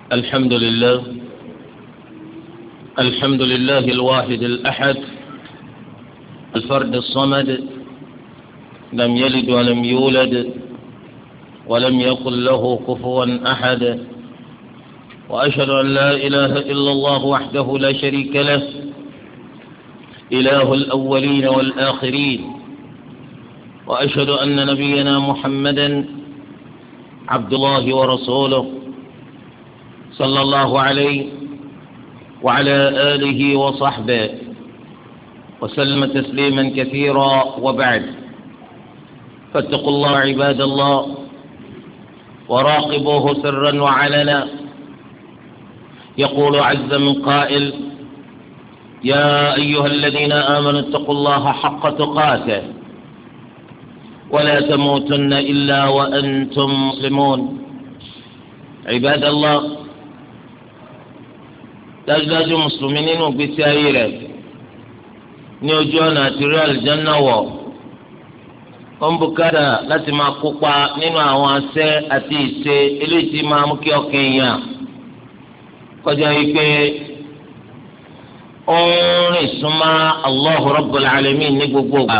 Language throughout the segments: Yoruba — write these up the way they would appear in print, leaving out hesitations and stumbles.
الحمد لله الواحد الأحد الفرد الصمد لم يلد ولم يولد ولم يكن له كفوا أحد وأشهد أن لا إله إلا الله وحده لا شريك له إله الأولين والآخرين وأشهد أن نبينا محمدا عبد الله ورسوله صلى الله عليه وعلى آله وصحبه وسلم تسليما كثيرا وبعد فاتقوا الله عباد الله وراقبوه سرا وعلنا يقول عز من قائل يا أيها الذين آمنوا اتقوا الله حق تقاته ولا تموتن إلا وأنتم مسلمون عباد الله dájúdájú mùsùlùmí nínú ìgbésí ayé rẹ̀ ní ojú ọ̀nà àti rí àlùjánnà wọ̀ ó ń bùkátà láti máa kópa nínú àwọn àṣẹ àti ìṣe eléyìí tí máa mú kí ọkàn èèyàn kọjá yìí pé ó ń rìn súnmọ́ Allahu Rabbul Alamin ní gbogbo ìgbà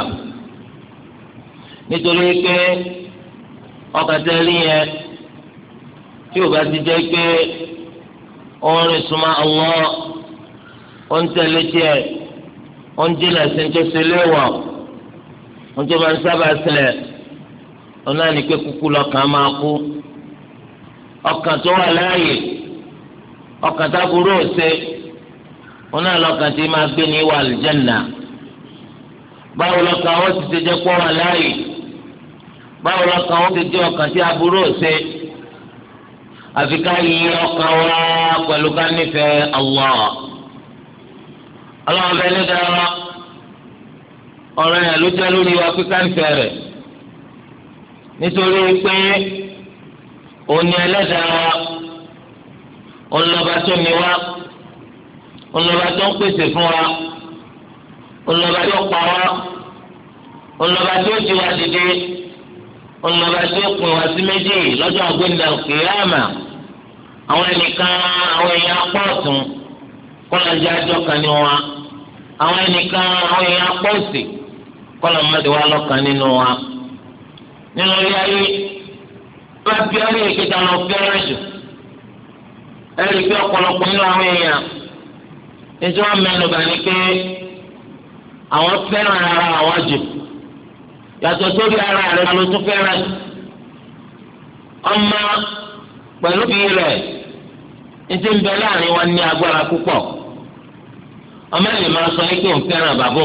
nítorí pé ọkàn tẹ́lẹ̀ yẹn tí ò bá ti jẹ́ pé orin suma Allah ó ń tẹ̀lé tiẹ̀ ó ń jìnnà sí ní tó ṣe léwọ̀ ó ń tó máa ń sábà ṣẹlẹ̀ ó náà ní pé kúkú lọ́kàn máa kú ọkàn tó wà láàyè ọkàn tó burú òsè ó náà lọ́kàn tí máa gbé ní ìwà àlùjánnà báwo lọ́kàn ó ti ṣe jẹ́ pọ́ wà láàyè báwo lọ́kàn ó ti jẹ́ ọkàn tí aburú òsè àfi ká yí ọkàn wa pẹ̀lú ká nífẹ̀ẹ́ Allah ọlọ́run bẹ́ẹ̀ ní dára ọ̀rọ̀ yẹn ló jẹ́ lórí wa pé ká nífẹ̀ẹ́ rẹ̀ nítorí pé òní ẹlẹ́dàá wa ònlọ́ba tó ní wa ònlọ́ba tó ń pèsè fún wa ònlọ́ba tó pa wa ònlọ́ba tó jí wa dìde ònlọ́ba tó pín wa sí méjì lọ́jọ́ àgbéǹda kìyàmà. Àwọn ẹnìkan àwọn èèyàn apá ọ̀tún kọ́lọ́njẹ́ àjọ kan ní wa àwọn ẹnìkan àwọn èèyàn apá òsì kọ́lọ́nmọ́dé wa lọ́kàn nínú wa nínú ilé ayé bá bí ọ̀rẹ́ ìkẹta lọ fẹ́ràn jù ẹ̀rí pé ọ̀pọ̀lọpọ̀ nínú àwọn èèyàn nítorí wọn mẹ́nu bà ní pé àwọn fẹ́ràn ara àwọn jù yàtọ̀ sórí ara rẹ̀ ló tún fẹ́ràn jù ọmọ pẹ̀lú bí rẹ̀ ntí ń bẹ láàrin wa ní agbára púpọ̀ ọmọ ẹ̀lì máa sọ pé òun fẹ́ràn bàbá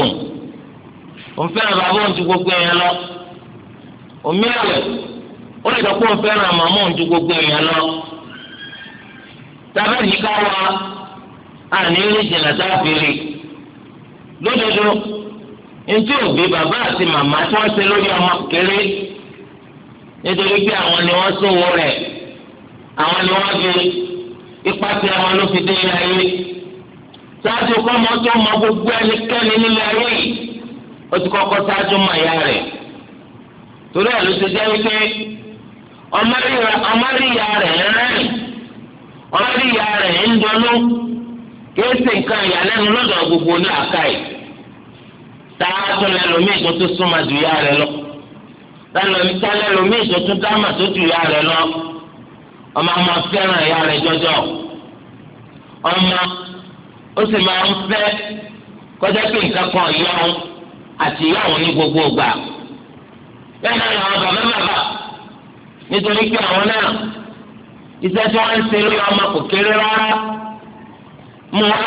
òun ju gbogbo èèyàn lọ omi ẹ̀wẹ̀ ó lè sọ pé òun fẹ́ràn màmá òun ju gbogbo èèyàn lọ tábà ní ká wa àní ní jìnnà sáfìrí lódodo ntí òbí bàbá àti màmá tí wọ́n ṣe lórí ọmọ kéré nítorí pé àwọn ni wọ́n sòwò rẹ̀ àwọn ni wọ́n fi ipa tí àwọn ló fi dé ilé ayé ṣáájú kọ́mọ tó mọ gbogbo ẹnikẹ́ni nílé ayé yìí ó ti kọ́kọ́ ṣáájú mọ ìyá rẹ̀ torí ẹ̀ ló ṣe jẹ́ wípé ọmọ rí ìyá rẹ̀ ń rẹ́rìn ọmọ rí ìyá rẹ̀ ń dunnú kìí ṣe nǹkan ìyàlẹ́nu lọ́dọ̀ gbogbo ní àkàì táàtún lẹ́lòmíì tó tún súnmọ́ ju ìyá rẹ̀ lọ lẹ́lòmíì tó tún dámà tó ju ìyá rẹ̀ lọ. Ọmọ fẹ́ràn ìyá rẹ̀ jọjọ ọmọ ó sì máa ń fẹ́ kọjá pé nǹkan kan ìyá òun àti ìyá òun ní gbogbo ìgbà bẹ́ẹ̀ náà làwọn bàbá nítorí pé àwọn náà iṣẹ́ tí wọ́n ń ṣe lórí ọmọ kò kéré rárá mú wá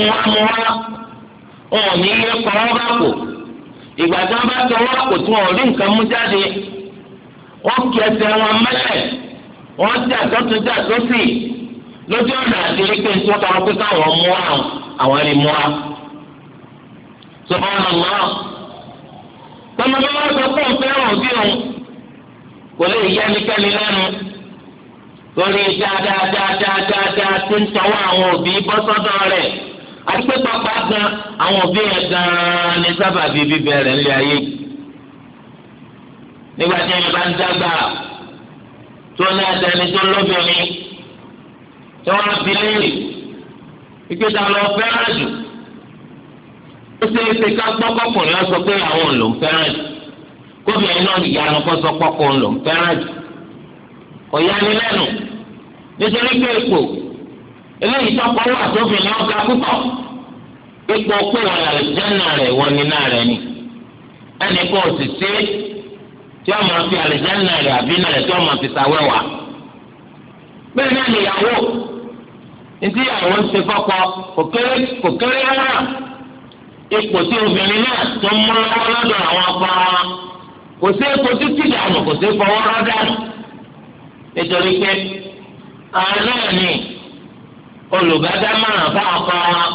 wọn ò ní yé kọ́ wọ́n bá kò ìgbà tí wọ́n bá tọ́ wọ́n kò tí wọ́n ò rí nǹkan mú jáde wọ́n kí ẹsẹ̀ wọn mẹ́lẹ̀ wọ́n jà sọ́tún jà sósì lójú ọ̀nà àti pé tí wọ́n tọrọ pé káwọn mú àwọn ẹni mú wa. Subhanallah tọmọdé wọn sọ fún fẹ́ràn òbí òun kò lè yẹ ẹnikẹ́ni lẹ́nu torí dáadáa tí ń tọwọ́ àwọn òbí bọ́ sọ́dọ̀ rẹ̀ àti pé pápá gan àwọn òbí yẹn gan ní sábàbí bíbẹ̀rẹ̀ ńlẹ̀ ayé nígbà tí ẹni bá ń dàgbà tó ní àtẹni tó lóbìnrin tí wọ́n á fi léèrè ìgbésẹ̀ lọ fẹ́ràn jù ó ṣe é ṣe ká gbọ́ kọkùnrin lọ sọ pé àwọn ló ń fẹ́ràn jù gómìnà náà ìyanu kó sọ pọ́kùn ló ń fẹ́ràn jù kò yani lẹ́nu nítorí pé ipò eléyìí tọ́kọ wà tóbìnrin ọ̀gá púpọ̀ ipò pé wọn lè jẹ́nà rẹ̀ wọ́n ní náà rẹ̀ ni ẹnì kan ò sì ṣe tí wọ́n máa fi àlìjẹ́nà rẹ̀ àbí náà rẹ̀ tí wọ́n máa fi ṣàwẹ́wà bẹ́ẹ̀ náà nìyàwó ntí ìyàwó ń ṣe fọ́kọ kò kéré rárá ipò tí obìnrin náà tó ń mú lọ́wọ́ lọ́dọ̀ àwọn ọkọ wọn kò sí epo títí dànù kò sí fọwọ́ rọ́ dànù nítorí pé àwọn náà ní olùbádámọ̀ràn fún ọkọ wọn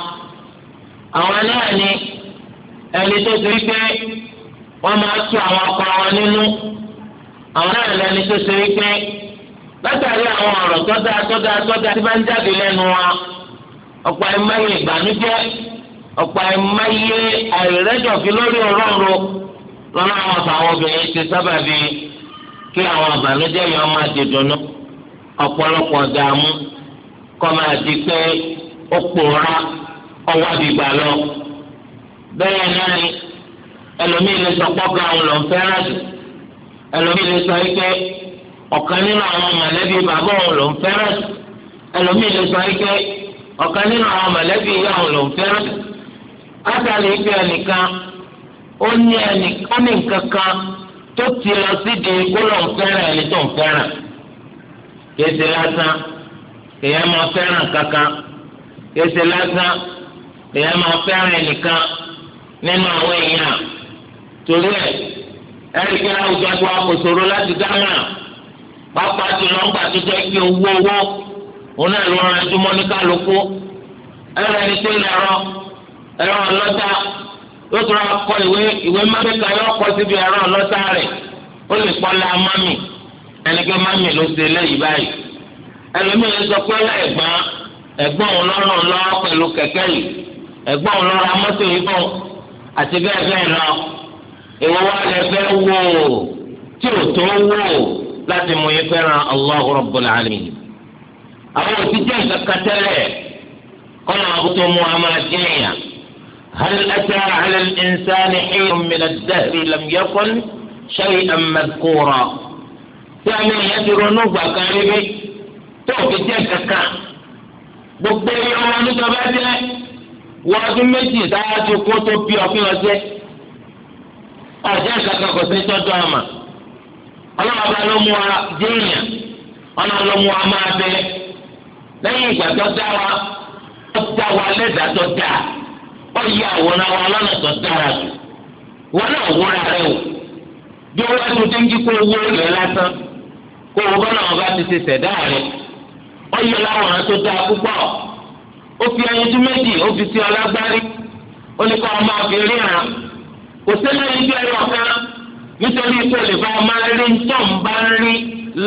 àwọn náà ní ẹni tó ti rí pé wọ́n máa tú àwọn ọkọ wọn nínú àwọn náà lẹni tó ti rí pé látàrí àwọn ọ̀rọ̀ tọ́da tí bá ń jáde lẹ́nu wa ọ̀pọ̀ ẹ̀máyé ìbànújẹ́ ọ̀pọ̀ ẹ̀máyé àìrẹ́dọ̀fí lórí ọ̀rọ̀ọ̀rọ̀ lọ́nà àwọn àtàwọn obìnrin ti sábàbí kí àwọn ìbànújẹ́ yẹn máa di dùnú ọ̀pọ̀lọpọ̀ dààmú kọ́ máa di pé ó pòórá ọwọ́ àbígbà lọ. bẹ́ẹ̀ náà ni ẹlòmíì lè sọ pọ́gà òun lòún fẹ́ràn jù ẹlòmíì lè sọ pé ọ̀kan nínú àwọn mọ̀lẹ́bí bàbá òun lòún fẹ́ràn jù ẹlòmíì lè sọ pé ọ̀kan nínú àwọn mọ̀lẹ́bí ìyá òun lòún fẹ́ràn jù. átàlẹ́ ìpè ẹnìkan ó ní nǹkan kan tó ti lọ sídìí kó lòún fẹ́ràn ẹni tó ń fẹ́ràn kéésì lásán èèyàn máa fẹ́ràn kankan kéésì lásán èèyàn máa fẹ́ràn ẹnìkan nínú àwọn èèyàn torí ẹ̀ríkì àwùjọ tó wà kò ṣòro láti dáhùn pápá tó lọ ń gbà tó jẹ́ kí owó òun náà ló rán ẹjúmọ́ ní kálukú ẹ̀rọ ẹni tó lẹ̀rọ ẹ̀rọ ọlọ́ta yóò tó rà kọ ìwé mábẹ́ka yóò kọ síbi ẹ̀rọ ọlọ́ta rẹ̀ ó lè pọ́ la mami ẹnikẹ́ mami ló ṣe lẹ́yìn báyìí ẹlòmíràn sọ pé ẹ̀gbọ́n òun lọ́rùn lọ́wọ́ pẹ̀lú kẹ̀kẹ́ yìí ẹ̀gbọ́n òun lọ́ra mọ́tò yìí fún àti bẹ́ẹ̀ bẹ́ẹ̀ lọ ìwọ wa lè fẹ́ wò tí ò tó wò láti mú yín fẹ́ràn Allahu Rabbul Alamin. àwọn òsì jẹ́ nǹkan kan tẹ́lẹ̀ kọ́nà àbútó mu àmà jẹ́yà hal ata ala al-insani hiyyun min ad-dahri lam yakun shay'an madhkura. tí a ní ìyẹn ti ronú gbà kan ríbi tó fi jẹ́ kankan gbogbo ẹ̀yọ́ ọmọ níjọba jẹ́ wọ́n ọdún méjì sáájú kó tó bí ọ̀fin ọ̀sẹ̀ ọ̀jẹ́ kankan kò sí tọ́jú àmà ọlọ́mọba ló mú wa jéèyàn ọlọ́mọba ló mú wa máa bẹ lẹ́yìn ìgbà tó dá wa lẹ́dàá tó dá ó yí àwòrán wa lọ́nà tó dára jù wọn náà wúra rẹ o bí wọ́n tún ti ń jí kó owó rẹ̀ lásán kó owó bọ́lá wọn bá ti ṣe ṣẹ̀dá rẹ̀ ó yẹ láwòrán tó dáa púpọ̀ ó fi ẹyinjú méjì ó fi sí ọlágbárí ó ní kó ọmọ àfi ríran kò sílẹ̀ ní bí ẹyọ kan nítorí pé olè bá ọmọ rí tó ń bá rí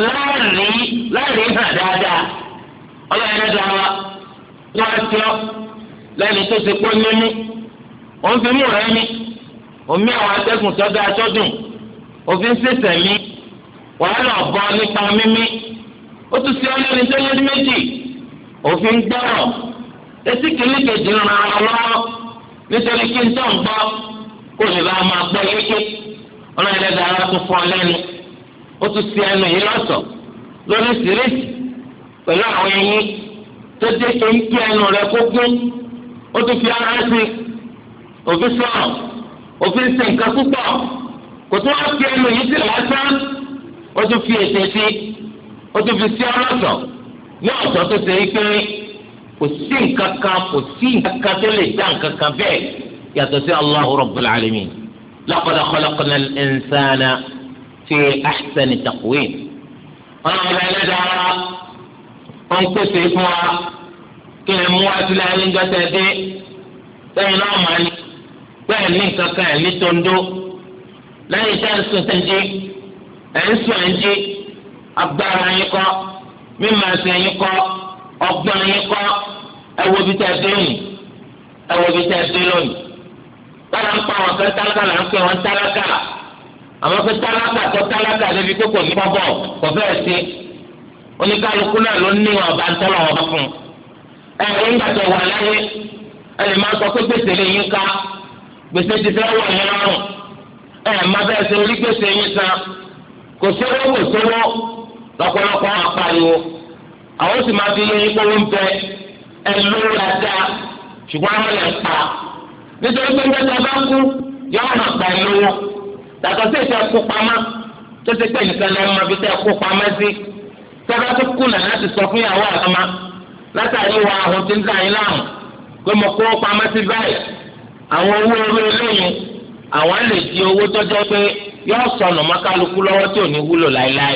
láàrin hàn dáadáa ọlọ́run ẹ̀dá wa wọ́n ti ọ́ lẹ́ni tó ṣe pé mímí òun fi mú rẹ̀ mí omi àwọn atẹ́gùn tó dáa tó dùn òfin ṣẹ̀ṣẹ̀ mí wàhálà ọ̀bọ nípa mímí ó tún ṣe ọlẹ́ni tó yẹ méjì òfin gbọ́rọ̀ etí kìíní kejì ń ran ọ lọ́wọ́ nítorí kí n tó ń gbọ́ kó lè bá a máa gbọ́ yéké ọlọ́run ẹ̀dá ara tún fọ́ lẹ́nu ó tún ṣe ẹnu yìí lọ́sọ̀ lórí síríìsì pẹ̀lú àwọn ẹyin tó dé kí n kí ẹnu rẹ kó gún ó tún fi ara sí òfin sọ̀rọ̀ òfin ṣe nǹkan púpọ̀ kò tún wá fi ẹnu yìí sí lásán ó tún fi ètè sí ó tún fi sí ọlọ́sọ̀ ní ọ̀sọ̀ tó ṣe é pé kò sí nǹkan kan tó lè dá nǹkan kan bẹ́ẹ̀ yàtọ̀ sí Allahu Rabbul Alamin. laqad khalaqna al-insana fi ahsani taqwim. ọlọ́run ẹlẹ́dàá wọn pèsè fún wa kí ẹ mú wá sílẹ̀ ayé ń gbẹ́sẹ̀ dé lẹ́yìn náà máa ní bẹ́ẹ̀ ní nǹkan kan ẹ̀ ní tondo lẹ́yìn tá à ń sùn tẹ́ ń jí ẹ̀ ń sùn ẹ̀ ń jí agbára yín kọ́ mímọ̀ ẹsẹ̀ yín kọ́ ọgbọ́n yín kọ́ ẹ wo bí tẹ́ dé lónìí ẹ wo bí tẹ́ dé lónìí bára ń pa àwọn kan tálákà là ń pè wọ́n tálákà àwọn kan tálákà tó tálákà débi tó kò ní pọ́bọ̀ kò fẹ́ẹ̀ sí oníkálukú náà ló ní ọba ntọ́lọ̀ ọba fún ẹ̀rín gbàtọ̀ wà láyé ẹ̀rì máa sọ pé gbèsè lè yín ká gbèsè ti fẹ́ wọ̀ yín lọ́rùn má bẹ́ẹ̀ ṣe orí gbèsè yín san kò sówó lọ́pọ̀lọpọ̀ apariwo àwọn sì máa fi yé yín kówó ń bẹ lórí dáadáa ṣùgbọ́n àwọn lè pa nítorí pé nígbà tí a bá kú yọ ọ̀nà pa lówó yàtọ̀ sí ìṣe kó pamọ́ tó ṣe pé nìkan lẹ́nu máa fi tẹ́ kó pamọ́ sí tọ́ba tó kùnà láti sọ fún ìyàwó àtọmọ látàrí wa àwọn tí ń dà yín láàmú pé mo kó pamọ́ sí báyìí àwọn owó orí eléyìí àwọn lè di owó tọ́jọ́ pé yọ sọnù mọ́kálukú lọ́wọ́ tí ò ní wúlò láéláé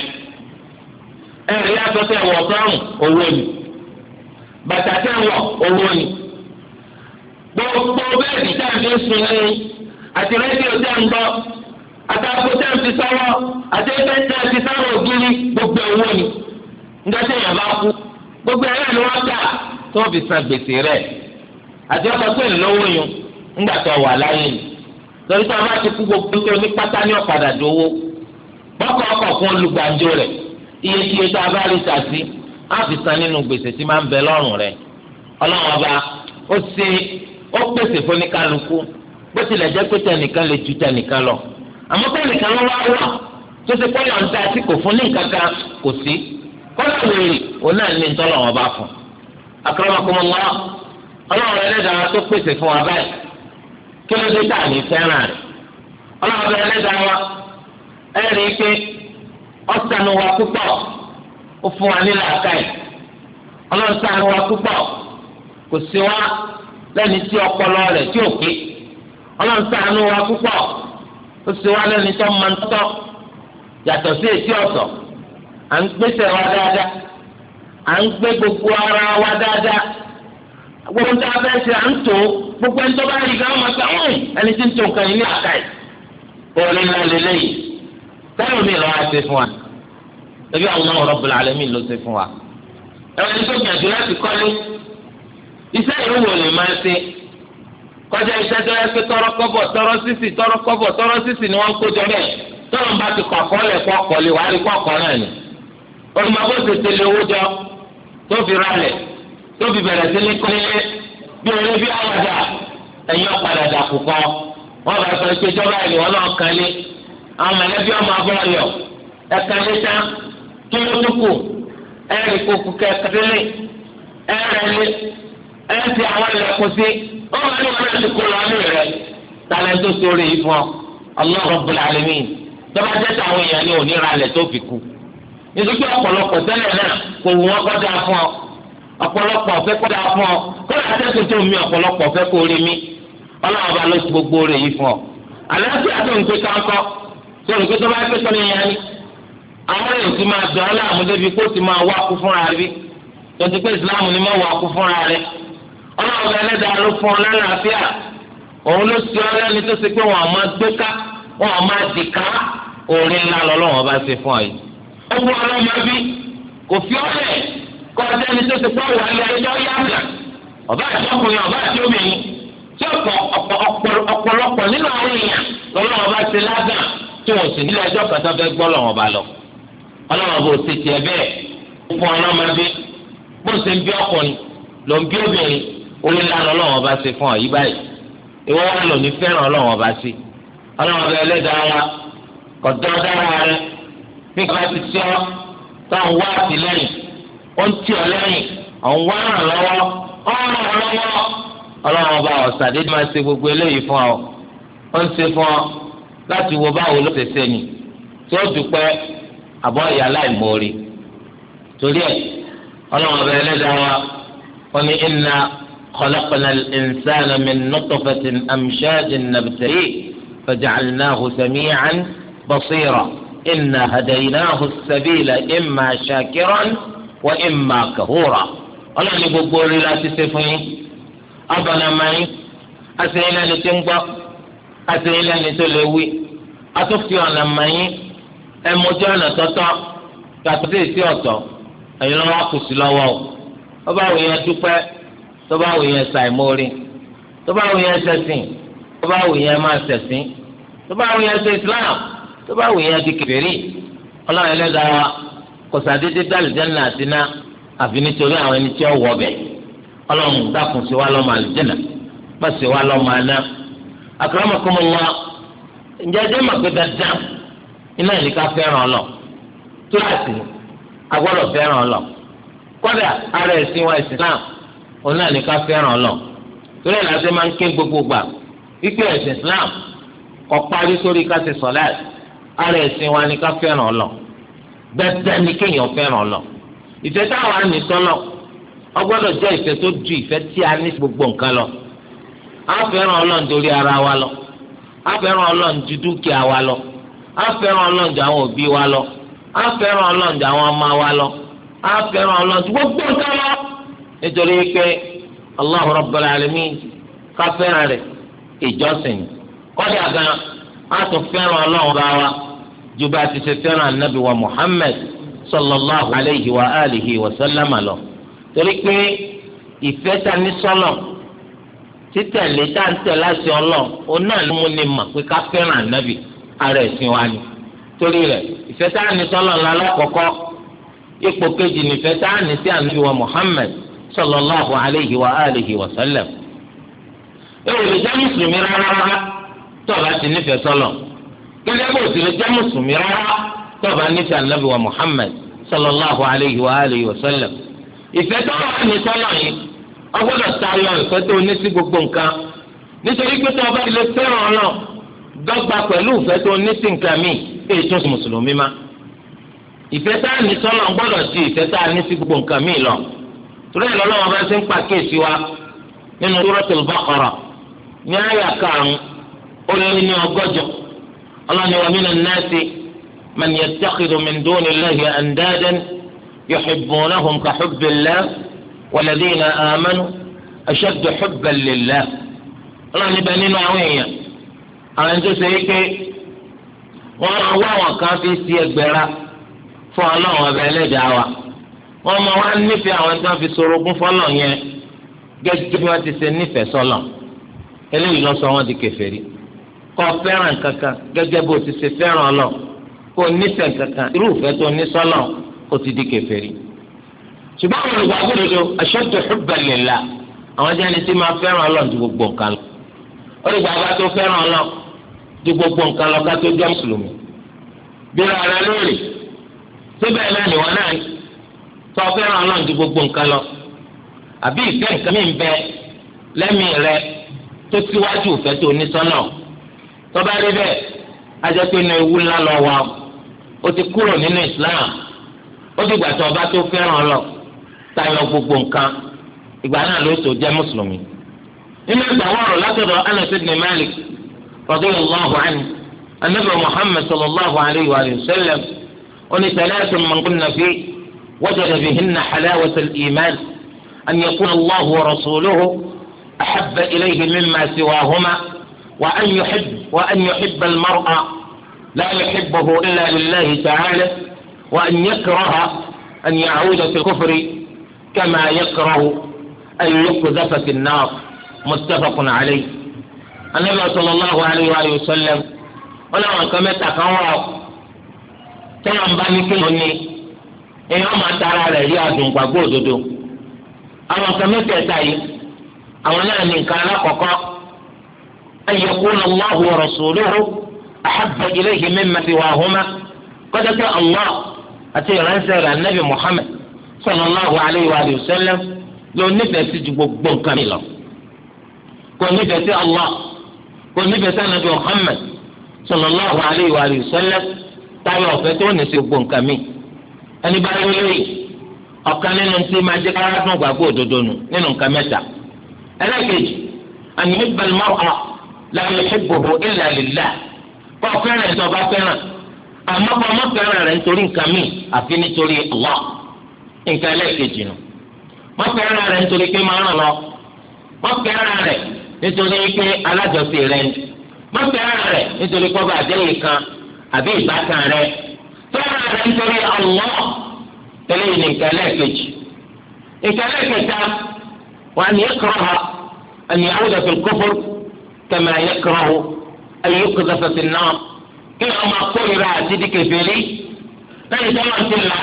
ẹ̀rí yàtọ̀ tẹ̀ wọ̀ sọ́run owó ni bàtà tẹ̀ wọ̀ owó ni gbogbo bẹ́ẹ̀ ní táà ń fi sùn ní àti rédíò tẹ̀ ń gbọ́ àtàkùn tẹ̀ ń fi sọ́wọ́ àti ẹgbẹ́ tẹ̀ ń fi sọ́wọ́ ògiri gbogbo owó ni nígbà tí èèyàn bá kú gbogbo ẹ̀rọ ni wọ́n gbà tó fi san gbèsè rẹ̀ àti ọkọ̀ pé ńlọ́wọ́ yun ńgbà tó wà láyé ni torí tí a bá ti kú gbogbo tó ní pátá ní ọ̀padà dówó bọ́kọ̀ ọkọ̀ fún olùgbàjọ rẹ̀ iye tó a bá rí sàtì á fi san nínú gbèsè tí máa ń bẹ lọ́rùn rẹ̀ ọlọ́run ọba ó pèsè fún ní kálukú bó tilẹ̀ jẹ́ pé tẹnìkan lè ju tẹnìkan lọ àmọ́ tẹnìkan ló wá wà tó ṣe kọ́ yọ̀ǹda tí kò fún ní nǹkan kan kò sí kọ́lá wèrè òun náà ní ntọ́lọ̀ wọn bá fún akramakumullah ọlọ́run ẹlẹ́dàá tó pèsè fún wa báyìí kí ló dé tà ní fẹ́ràn rẹ̀ ọlọ́run ẹlẹ́dàá wa ẹ̀rí pé ọ̀sánù wa púpọ̀ ó fún wa ní làákàyè ọlọ́run ṣàánú wa púpọ̀ kò sí wa lẹ́ni tí ọpọlọ rẹ̀ tí ò pé ọlọ́run ṣàánú wa púpọ̀ ó sì wá lẹ́ni tó máa ń tọ́ yàtọ̀ sí èsì ọ̀sọ̀ à ń gbèsè wa dáadáa à ń gbé gbogbo ara wa dáadáa gbogbo tí a fẹ́ ṣe à ń tó gbogbo ẹni tó bá rí gan máa gbà ẹni tí ń tó nǹkan yìí ní àkàì orin náà lélẹ́yìí táwọn mi lọ́wọ́ á ṣe fún wa ẹbí àwọn Rabbul Alamin ló ṣe fún wa ẹni tó gbìyànjú láti kọ́lé iṣẹ́ ìrúwò lè máa ṣe kọjá iṣẹ́ tó yẹ pé tọrọ kọ́bọ̀ ni wọ́n ń kójọ bẹ́ẹ̀ tọ́lọ̀ ń bá ti kọ́ àkọọ́lẹ̀ kọ́ ọ̀kọ́lé wàá rí kọ́ ọ̀kọ́ náà ni olùmọ̀bó ti tẹ̀lé owó jọ tó fi ralẹ̀ tó fi bẹ̀rẹ̀ sí ní kọ́lé bí orí bí àwàdà ẹ̀yìn ọ̀padà dàkú kọ́ wọ́n bá sọ pé ìjọba ìlú wọn náà kan lé àwọn mọ̀lẹ́bí ọmọ abọ́ọ̀yọ̀ ẹ̀ka lé tán kí ló tó kù ẹ̀rì kókù kẹ́kẹ́lé ẹ̀rẹ̀lé ẹ̀sì àwọn ilẹ̀kùn sí wọ́n máa ní wọn láti kó lọ ní rẹ̀ tálẹ́ńtò sórí yìí fún ọ Allah Rabbul Alamin tọ́ba jẹ́ táwọn èèyàn ní òní ralẹ̀ tó fi kú nítorí ọ̀pọ̀lọpọ̀ tẹ́lẹ̀ náà kò wù wọ́n kọ́ dáa fún ọ ọ̀pọ̀lọpọ̀ fẹ́ kọ́ dáa fún ọ kọ́lá àtẹ́kùn tó mi ọ̀pọ̀lọpọ̀ fẹ́ kó rí mi ọlọ́run bá ló ti gbogbo rẹ̀ yìí fún ọ. àlàáfíà tó ń pè káńkọ́ tó ń pè tó bá pè tó ní yanni àwọn èèyàn ti máa dán láàmú débi kó ti máa wá kú fúnra rí tó ti pé ìsìláàmù ni máa wá kú fúnra rẹ̀ ọlọ́run bá ẹlẹ́dàá ló fún ọ lálàáfíà òun ló ti ọ lẹ́ni tó ṣe pé wọn máa gbé ká wọn máa dì ká orí ńlá lọ́lọ́run bá ṣe fún ọ yìí. ó fún ọlọ́mọ bí kò fi ọ́lẹ̀ kọ́ ọjọ́ ẹni tó ṣe pé wà ní ẹjọ́ yàgà ọ̀bá àti ọkùnrin ọ̀bá àti obìnrin tí ọ̀pọ̀lọpọ̀ nínú àwọn èèyàn lọ́lọ́wọ́ bá ṣe lágàn tí wọ́n sì nílé ẹjọ́ kan tó fẹ́ gbọ́ lọ́wọ́ bá lọ. ọlọ́wọ́ bó ṣe tiẹ̀ bẹ́ẹ̀ fún ọlọ́mọdé bó ṣe ń bí ọkùnrin ló ń bí obìnrin orí ńlá lọ́wọ́ bá ṣe fún ọ yí báyìí. ìwọ wà lò ní fẹ́ràn ọlọ́wọ́ bá ṣe. ọlọ́wọ́ bá ẹlẹ́dàá wa kọ̀dọ́ dára rẹ bí kò bá ti ṣe ọ́ tó ń wá àtìlẹ́yìn ó ń tì ọ́ lẹ́yìn ọ̀ ń wá ràn lọ́wọ́ ọlọ́run ọba ọ̀sàdé máa ṣe gbogbo eléyìí fún ọ ó ń ṣe fún ọ láti wo báwo ló ṣe ṣe ni tí ó dúpẹ́ àbọ̀ ìyá láìmọ́ọ́rí torí ẹ̀ ọlọ́run ọba ẹlẹ́dàá wa wọ́n ní inna khalaqna al-insana min nutfatin amshajin nabtalihi faja'alnahu sami'an basira inna hadaynahu as-sabila imma shakiran wa imma kafura ọlọ́run ní gbogbo orí láti ṣe fún yín abọ̀nàmáyín àṣeyìn lẹ́ni tó ń gbọ́ àṣeyìn lẹ́ni tó lè wí àtúnfi ọ̀nàmáyín ẹ̀mọ́jú ọ̀nà tọ́tọ́ yàtọ̀ sí èsì ọ̀tọ̀ ẹ̀yin lọ́wọ́ kù sí lọ́wọ́ o tó bá wù yẹn dúpẹ́ tó bá wù yẹn ṣàìmórí tó bá wù yẹn ṣẹ̀sìn tó bá wù yẹn máa ṣẹ̀sìn tó bá wù yẹn ṣe Islam tó bá wù yẹn di kèfèrí ọlọ́run ẹlẹ́dàá kò sàdédé dá àlùjánnà àti iná àfi nítorí àwọn ẹni tí ó wọ̀ bẹ̀. ọlọ́run dákun sí wa lọ́mọ àlùjánnà má sí wa lọ́mọ àná. akramakumullah ǹjẹ́ ẹjẹ́ mọ̀ pé dandan iná ìní ká fẹ́ràn ọlọ́ kíláàsì agbọ́dọ̀ fẹ́ràn ọlọ́ kọ́dà ara ẹ̀sìn wa Islam òun náà ní ká fẹ́ràn ọlọ́ torí ẹ̀ láti máa ń ké gbogbo gbà wípé ẹ̀sìn Islam kò parí sórí ká ṣe sọ̀láàt ara ẹ̀sìn wa ní ká fẹ́ràn ọlọ́ dandan ní kéèyàn fẹ́ràn ọlọ́ ìfẹ́ táwa ní sọ́lọ̀ ọgbọ́dọ̀ jẹ́ ìfẹ́ tó ju ìfẹ́ tí a ní gbogbo nǹkan lọ a fẹ́ràn Ọlọ́run torí ara wa lọ a fẹ́ràn Ọlọ́run ju dúkìá wa lọ a fẹ́ràn Ọlọ́run ju àwọn òbí wa lọ a fẹ́ràn Ọlọ́run ju àwọn ọmọ wa lọ a fẹ́ràn Ọlọ́run ju gbogbo nǹkan lọ nítorí pé Allahu Rabbul Alamin ká fẹ́ràn rẹ̀ ìjọsìn kọ́dà gan a tún fẹ́ràn Ọlọ́run bá wa ju bá a ti ṣe fẹ́ràn Ànábì wa Muhammad sallallahu alayhi wa alihi wa sallama lọ torí pé ìfẹ́ ta ní sọ́lọ̀ títẹ̀lé tá ń tẹ̀ láti ọlọ́ òun náà ló mú ni mà pé ká fẹ́ràn ànábì ara ẹ̀sìn wa ni torí rẹ̀ ìfẹ́ tá ní sọ́lọ̀ ńlá lọ́kọ̀ọ́kọ́ ipò kejì nífẹ̀ẹ́ tá ní sí ànábì wa Muhammad sallallahu alayhi wa alihi wa sallam. èwo lè jẹ́ mùsùlùmí rárá tó o bá ti nífẹ̀ẹ́ sọ́lọ̀ gẹ́gẹ́ bó o sì lè jẹ́ mùsùlùmí rárá tó o bá nífẹ̀ẹ́ ànábì wa Muhammad sallallahu alayhi wa alihi wa sallam. ìfẹ́ tó wà ní sọ́lọ̀ yìí ọgbọ́dọ̀ tayọ ìfẹ́ tó ní sí gbogbo nǹkan nítorí pé tó o bá lè fẹ́ràn ọlọ́ dọ́gba pẹ̀lú ìfẹ́ tó ní sí nǹkan míì èyí tó mùsùlùmí má. ìfẹ́ tá a ní sọ́lọ̀ gbọ́dọ̀ sí ìfẹ́ tá a ní sí gbogbo nǹkan míì lọ. torí ẹ̀ lọ́wọ́ bá ṣe ń pa kéèsì wa nínú Suratul Baqara ní àyà 5 ọlọ́ni wa minan nasi man yattakhidhu min dunillahi andadan يحبونهم كحب الله والذين آمنوا أشد حبا لله الله نبني معوية أنت سيكي وأنا كان في سيكبرا فالله وبالي دعوة وما وأني في أنت في سروق فالله gẹ́gẹ́ wọ́n ti ṣe nífẹ̀ẹ́ sọ́lọ̀ eléyìí lọ sọ wọ́n di kèfèrí kó fẹ́ràn kankan gẹ́gẹ́ bó ti ṣe fẹ́ràn ọlọ́ kó nífẹ̀ẹ́ kankan irú ìfẹ́ tó ní sọ́lọ̀ ó ti di kèfèrí. ṣùgbọ́n àwọn olùgbà gbọ́dọ̀ ashaddu hubban lillah àwọn jẹ́ni tí máa fẹ́ràn Ọlọ́run ju gbogbo nǹkan lọ. olùgbà bá tó fẹ́ràn Ọlọ́run ju gbogbo nǹkan lọ ká tó jẹ́ mùsùlùmí. bí ara lórí síbẹ̀ náà ni wọ́n náà tó fẹ́ràn Ọlọ́run ju gbogbo nǹkan lọ. àbí ìfẹ́ nǹkan mi ń bẹ lẹ́mìí rẹ tó síwájú ìfẹ́ tó ní sọ́nà. tó bá rí bẹ́ẹ̀ ajẹ́ pé inú ewu ńlá lọ wà ó ti kúrò nínú Islam. ó dìgbà tó ọba tó fẹ́ràn lọ tayọ gbogbo nǹkan ìgbà náà ló tó jẹ́ mùsùlùmí. nínú ìgbà wọ́ọ̀rọ̀ látọ̀dọ̀ Anas ibn Malik radiyallahu anhu anabi Muhammad sallallahu alayhi wa sallam oní thalatun man kunna fi wajada bihinna halawata al-iman an yakuna Allahu wa rasuluhu ahabba ilayhi mimma siwahuma wa an yuhibba al-mar'a la yuhibbuhu illa lillahi ta'ala وأن يكره أن يعود في الكفر كما يكره أن يقذف في النار متفق عليه. النبي صلى الله عليه وآله وسلم ولما كمت أكواه تنام بني كلوني إن أما ترى رياض وقوددو أما كمت يتاي أما نأني كان قطع أن يكون الله ورسوله أحب إليه مما سواهما قد جاء الله àti ìránṣẹ́ rẹ̀ anabi Muhammad sallallahu alayhi wa sallam ló nífẹ̀ẹ́ sí ju gbogbo nǹkan mi lọ. kò nífẹ̀ẹ́ sí Allah kò nífẹ̀ẹ́ sí anabi Muhammad sallallahu alayhi wa sallam táyọ̀ ọ̀fẹ́ tó ní sí gbogbo nǹkan mi. ẹni bá yọ lórí ọ̀kan nínú tí máa jẹ́ kára fún gbàgbọ́ òdodo nù nínú nǹkan mẹ́ta. ẹlẹ́kejì an yuhibba al-mar'a la yuhibbuhu illa lillah kọ́ fẹ́ràn ẹ̀ tó bá fẹ́ràn àmọ́ kọ́ ọmọ fẹ́ràn rẹ̀ nítorí nǹkan míì àfi nítorí Allah nǹkan ẹlẹ́ẹ̀kejì nù. wọ́n fẹ́ràn rẹ̀ nítorí pé máa ràn lọ. wọ́n fẹ́ràn rẹ̀ nítorí pé alájọsìn rẹ̀ ni. wọ́n fẹ́ràn rẹ̀ nítorí pé ọba àdéhùn kan àbí ìbátan rẹ̀. fẹ́ràn rẹ̀ nítorí Allah tẹ́lẹ̀ ní nǹkan ẹlẹ́ẹ̀kejì. nǹkan ẹlẹ́ẹ̀kẹta wà ní yakraha an ya'uda fil kufr kama yakrahu an yuqdhafa fin nar kí wọn máa kórìíra àti di kèfèrí lẹ́yìn tó máa ti là ọ́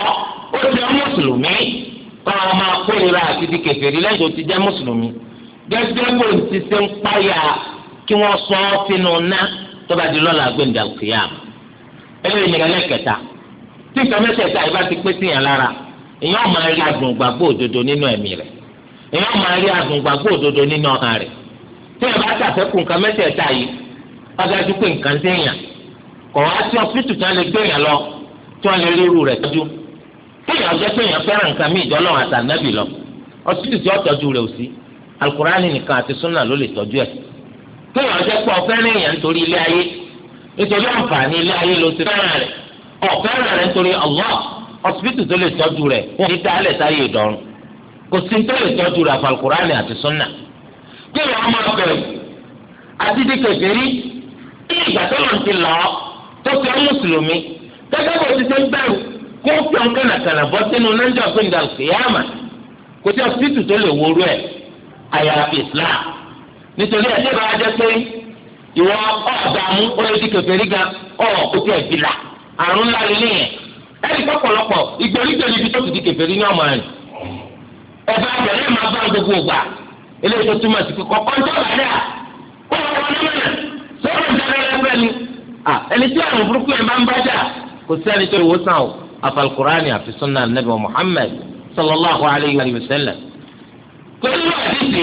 ó ti ọ́ mùsùlùmí káwọn máa kórìíra àti di kèfèrí lẹ́yìn tó ti jẹ́ mùsùlùmí gẹ́gẹ́ bó ti ṣe ń páyà kí wọ́n sọ ọ́ sínú ná tó bá di lọ́la gbẹ̀ǹdà kìyàm. eléyìí nìkan lẹ́kẹ̀ta tí nǹkan mẹ́tẹ̀ẹ̀ta ìbá ti pé síyàn lára èèyàn máa rí adùn gbàgbọ́ òdodo nínú ẹ̀mí rẹ̀ èèyàn máa rí adùn gbàgbọ́ òdodo nínú ọkàn rẹ̀ tí ẹ bá ṣàfẹ́kù nǹkan mẹ́tẹ̀ẹ̀ta yìí ọ̀dájú pé nǹkan séèyàn kọ̀ wá sí ọ̀fíìsì tí wọ́n lè gbéyàn lọ tí wọ́n lè rí irú rẹ̀ tọ́jú kéèyàn jẹ́ pé èèyàn fẹ́ràn nǹkan mí ìjọ́lọ́ àtànábì lọ ọ̀fíìsì tí wọ́n tọ́jú rẹ̀ ò sí alukurani nìkan àti sunna ló lè tọ́jú ẹ̀ kéèyàn jẹ́ pé ọ̀fẹ́ràn èèyàn nítorí ilé ayé nítorí àǹfààní ilé ayé ló ti fẹ́ràn rẹ̀ ọ̀fẹ́ràn rẹ̀ nítorí Allah ọ̀fíìsì tó lè tọ́jú rẹ̀ wọ́n ti dálẹ̀ sáyé ìdọ̀rùn kò sí tó lè tọ́jú rẹ̀ alukurani àti sunna kéèyàn máa bẹ̀rù àti di kèfèrí ní ìgbà tó lọ́n ti lọ́ tó fi ọ́ mùsùlùmí gẹ́gẹ́ bó ti ṣe ń bẹ̀rù kó fi ọ́n kànàkànà bọ́ sínú náírà gbẹ̀ngà kìyàmà kò sí ọ̀fíìsì tó lè wóró ẹ̀ àyàfi Islam nítorí ẹ̀jẹ̀ bá jẹ́ pé ìwọ ọ̀dààmú ó lè di kèfèrí gan kó tiẹ̀ bìlà àrùn ńlá lélẹ̀ yẹn ẹ̀rí pọ̀pọ̀lọpọ̀ ìgbèríko níbi tó ti di kèfèrí ní ọmọ rẹ̀ ẹ̀fọ́ àbẹ̀rẹ̀ máa bá gbogbo ògbà eléyìí tó túmọ̀ sí kọ́kọ́ ń tọ́lá rẹ̀ kó wọ́n wọlé mẹ́rin sọ́wọ́n ìdáná ẹgbẹ́ ni ẹni tí àrùn burúkú yẹn bá ń bájà kò sẹ́ni tó ìwòsàn o afalkurani àfi sunna nabi Muhammad sallallahu alayhi wa sallam. pẹ̀lú àdìsí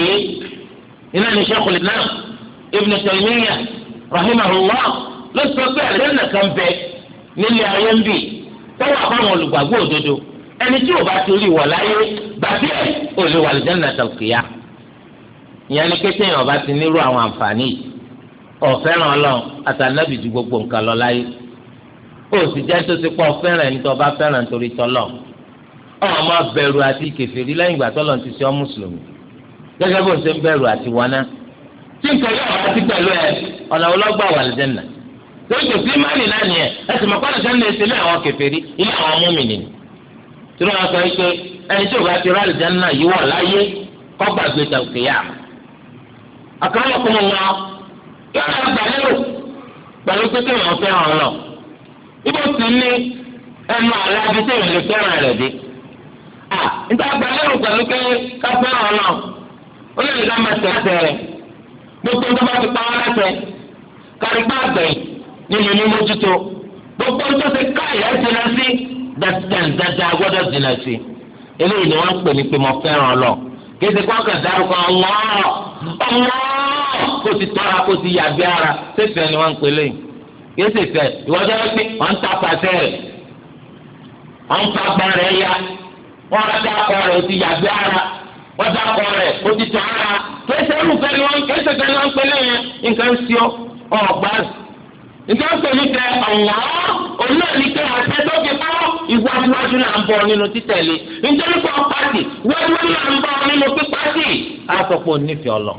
iná ní Sheikhul Islam Ibn Taymiyyah rahimahullah ló sọ pé àlẹ́nà kan bẹ nílé ayé ń bì tọ́wọ́ àbáwọn olùgbàgbọ́ òdodo ẹni tí ò bá torí wọ̀ láyé gbàgbé ẹ̀ ò lè wà lìjánà tàlùkìyà. ìyẹn ni kété yẹn ọba ti nírú àwọn àǹfààní yìí ọ̀fẹ́ràn ọlọ́run àtànábì ju gbogbo nǹkan lọ láyé ó sì jẹ́ tó ti pọ̀ fẹ́ràn ẹni tó bá fẹ́ràn nítorí tọ́lọ̀ ọ̀ máa bẹ̀rù àti kèfèrí lẹ́yìn ìgbà tọ́lọ̀ ti ṣe ọ́ mùsùlùmí gẹ́gẹ́ bó ń ṣe ń bẹ̀rù àti wọná tí nǹkan yóò wá sí pẹ̀lú ẹ ọ̀nà ọlọ́gbà wà lẹ́jẹ̀nà tó kò sí mánì náà nìyẹn ẹ sì mọ̀ kọ́lẹ̀ sẹ́ni ẹsẹ̀ ilé àwọn kèfèrí ilé àwọn mùmínì tí wọ́n sọ pé ẹni tí ò bá ti rà lẹ́jẹ̀nà yìí wọ̀ láyé kọ́ gbàgbé tàkìyà àkàràkùnrin wọn yọ̀ọ́ àgbàlérò pẹ̀lú pé kéèyàn fẹ́ràn lọ. ibo sì ní ẹnu alábi téèyàn lè fẹ́ràn rẹ̀ dé. níta àgbàlérò pẹ̀lú pé ká fẹ́ràn lọ. ó lè dá máa tẹ̀ ẹ́ rẹ̀. gbogbo tó bá ti pa wọ́n lẹ́sẹ̀. kárígbá àgbẹ̀yìn nínú ní mójútó. gbogbo tó ti ká ìyá jìnnà sí dáadáa gbọ́dọ̀ jìnnà sí. eléyìí ni wọ́n ń pè ní pé mo fẹ́ràn lọ. kí ẹsẹ̀ kọ́ kàn dárúkọ kó ti tọ́ra kó ti yàgbé ara sẹ́fẹ̀ ni wọ́n ń pè lẹ́yìn kìí ṣe fẹ́ ìwọ́jọ́ pé wọ́n ń ta pàṣẹ rẹ̀ wọ́n ń fagbọ́n rẹ̀ ya wọ́n á dákọ̀ rẹ̀ ó ti yàgbé ara wọ́n dákọ̀ rẹ̀ ó ti tọ́ ara kìí ṣe irúfẹ́ ni wọ́n kìí ṣe fẹ́ ni wọ́n ń pè lẹ́yìn nǹkan sí ọ ọ̀gbá nǹkan pè ní kẹ ọ̀wọ́ òun náà ní kẹ àṣẹ tó fi kọ́ ìwájúwájú là ń bọ̀ nínú títẹ̀lé nítorí pé pàtì wájúwájú là ń bọ̀ nínú pípàtì á sọ pé ò nífẹ̀ẹ́ ọlọ́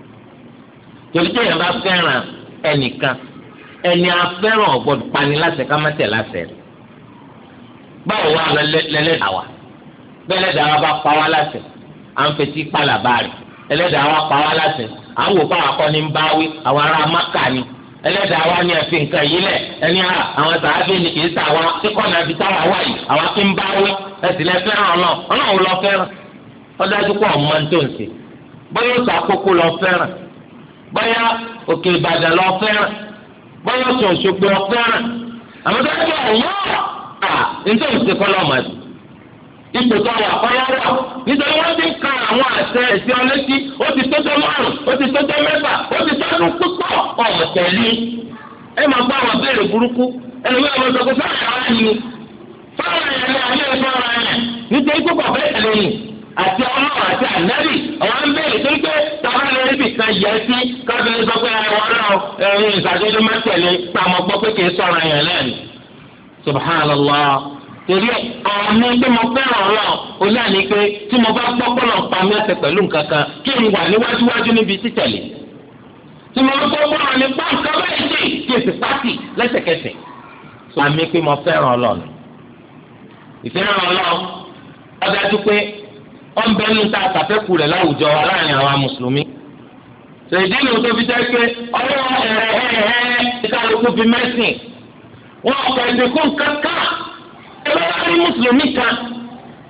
torí tí èèyàn bá fẹ́ràn ẹnìkan ẹni afẹ́ràn ọ̀gbọ́dọ̀ pani láṣẹ ká má tẹ̀ láṣẹ rẹ̀ báwo wà lẹ́lẹ́dàá wa bẹ́lẹ́dàá wa bá pa wá láṣẹ à ń fetí pàlàbà rẹ̀ ẹlẹ́dàá wa pa wá láṣẹ à ń wò fún akọni ń báwí àwọn ará Mákà ni ẹlẹ́dàá wa ní ẹ̀fín nǹkan yìí lẹ̀ ẹni àwọn sàábì ni kì í sà wá kíkọ́ náà fi táwa wá yìí àwọn kí ń báwí ẹ̀sìn lẹ́ fẹ́ràn ọlọ́run lọ fẹ́ràn ọdájú pọ̀ ọmọ tó ń ṣe bóyá ó sọ àkókò lọ fẹ́ràn bóyá òkè Ìbàdàn lọ fẹ́ràn bóyá ọ̀sán Òṣogbo lọ fẹ́ràn àmọ́ tó ń bọ̀ ọ̀wọ́ nítorí ṣe kọ́ lọ́mọ àti ipò tó wà kọ́lá wà nítorí wọ́n ti ń ka àwọn àṣẹ ẹ̀sìn ọlẹ́sí ó ti tójọ́ márùn ó ti tójọ́ mẹ́fà ó ti tọ́jú púpọ̀ ọ̀mọ̀ tẹ̀lé ẹ máa gbọ́ àwọn béèrè burúkú ẹlòmíràn ló sọ pé fáwọn ará ni fáwọn ẹ̀yà ni àwọn ẹ̀fọ́ ara yẹn nítorí púpọ̀ bẹ́ẹ̀ tẹ̀lé ni àti ọlọ́run àti ànábì àwọn ń béèrè torí pé táwọn ẹlẹ́rìí bì kan yẹ sí kábíyèsí sọ pé àwọn náà ẹ̀rín ìsàdédé máa tẹ̀lé pàmò gbọ́ pé kì í sọ̀rọ̀ ẹ̀yàn náà ni subhanallah torí àmì pé mo fẹ́ràn ọlọ́run ó náà ní pé tí mo bá gbọ́ pọ́lọ̀ pa mí ẹsẹ̀ pẹ̀lú nǹkan kan kí n wà níwájúwájú níbi títẹ̀lé tí mo bá gbọ́ pọ́lọ̀ ní pọ́ǹkà báyìí sí kí èsì pátì lẹ́sẹ̀kẹsẹ̀ àmì pé mo fẹ́ràn ọlọ́run ìfẹ́ràn ọlọ́run ó dájú pé ó ń bẹ nínú tá a kàfẹ́kù rẹ̀ láwùjọ wa láàrin àwa mùsùlùmí ṣèdí ni o tó fi jẹ́ pé ọlọ́run ẹ̀rẹ̀ ìkàlùkù fi mẹ́sìn wọn ọ̀pọ̀ ìdìkú kankan ẹgbẹ́ wa ní mùsùlùmí kan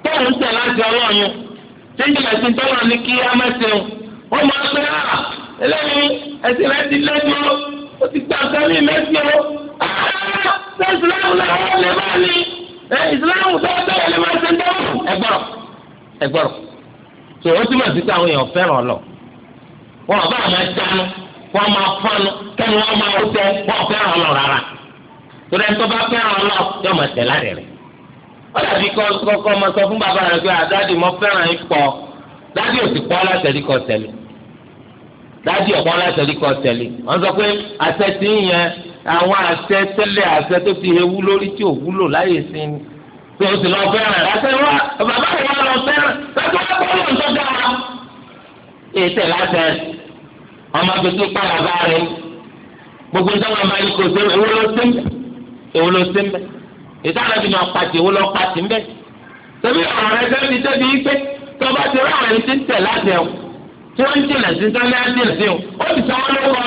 tọ́lọ̀ ń tẹ̀ láti ọlọ́run tẹ́jú ẹ̀sìn tọ́lọ̀ ní kí á má ṣeun wọ́n máa pẹ́ ẹlẹ́yìn ẹ̀sìn rẹ̀ ti lẹ́jọ́ ó ti gbà sẹ́mi mẹ́sì o ṣé ìsìláàmù làwọn lè máa ní ìsìláàmù tó bẹ̀rẹ̀ lè máa ṣe ń dẹ́wọ̀ ẹgbọ́rọ̀ tó o túmọ̀ sí pé àwọn èèyàn fẹ́ràn lọ wọn àbá máa jánu wọn máa fọnù kẹ́ni wọn máa wọ́tẹ́ wọn fẹ́ràn lọ rárá torí ẹni tó bá fẹ́ràn lọ yóò máa tẹ̀ láre rẹ̀ wọ́n dàbí kọ́kọ́ máa sọ fún bàbá rẹ̀ pé àdáàdì mọ́ fẹ́ràn yín pọ̀ dáàdì ò sì pọ́ látẹ̀lé kọ́ tẹ̀lé dáàdì ọ̀pọ̀ látẹ̀lé kọ́ tẹ̀lé wọ́n sọ pé àṣẹ tí ń yẹn àwọn àṣẹ tẹ́lẹ̀ àṣẹ tó ti hewu lórí tí ò wúlò láyè sí ni pé o sì lọ fẹ́ràn àṣẹ wa bàbá rẹ̀ wà lọ fẹ́ràn lọ́jọ́ wọn kọ́ lọ́n tó dára ètè látẹ̀ ọmọ tuntun pààlà bá rẹ̀ gbogbo ìjọba máa ń kó sí èwo ló sí mbẹ ìtàlẹ́ bí wọn pàtì èwo lọ pàtì mbẹ tẹbi ọ̀rọ̀ rẹ̀ sẹ́ni tẹ́bi ike tí wọ́n bá ti rán àwọn ẹni tí ń tẹ̀ látẹ̀ o tí wọ́n ń jìnà sí sẹ́ni á jìnà sí o ó ti sọ wọn lọ́wọ́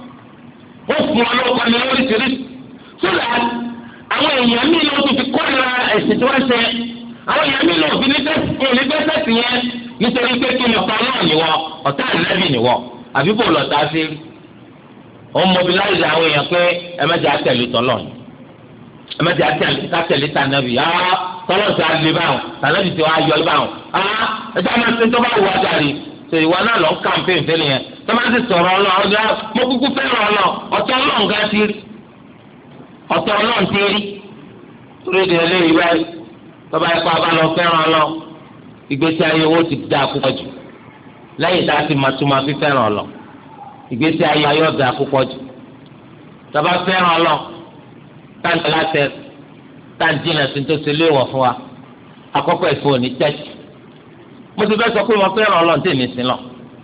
ó fún wọn lọ́wọ́ ní oríṣiríṣi sódà àwọn èèyàn míì ló tún fi kọ́ ìlera ẹ̀sìn tí wọ́n ṣe àwọn èèyàn míì ló fi ní fẹ́sẹ̀sì yẹn nítorí pé kí ni ọ̀tá náà nìwọ ọ̀tá ìlẹ́bì nìwọ àbí bò lọ́tà sí rí ó mobilize àwọn èèyàn pé ẹ mẹ́jọ àtẹ̀lé tọ́lọ̀ ni ẹ mẹ́jọ àtẹ̀lé tànàbì tọ́lọ̀ ti alẹ́ báwọn tànàbì ti wá yọ báwọn ẹ̀jẹ̀ àmọ́ ṣe tó bá wù adarí ṣe ìwọ náà lọ campaign fẹ́lẹ̀ yẹn tó bá ti sọ̀rọ̀ ọlọ́ọ̀ mo kúkú fẹ́ràn ọlọ́ọ̀ ọ̀tọ̀ ọlọ́ọ̀ ga ti rí ọ̀tọ̀ ọlọ́ọ̀ ti rí torí ìdílé eléyìí báyìí tó bá yẹ kó a bá lọ fẹ́ràn ọlọ́ọ̀ ìgbésí ayé owó ti dáa púpọ̀ jù lẹ́yìn tá a ti máa tún máa fi fẹ́ràn ọlọ́ọ̀ ìgbésí ayé ayọ̀ dáa púpọ̀ jù tó bá fẹ́ràn ọlọ́ọ̀ táǹtì láti táǹtì náà ti tó ṣe léèwọ̀ fún wa àkọ́kọ́ ẹ̀fọ́ ní tẹ́tì mo ti fẹ́ sọ pé mo fẹ́ràn ọlọ́ọ̀ tí èmi sin lọ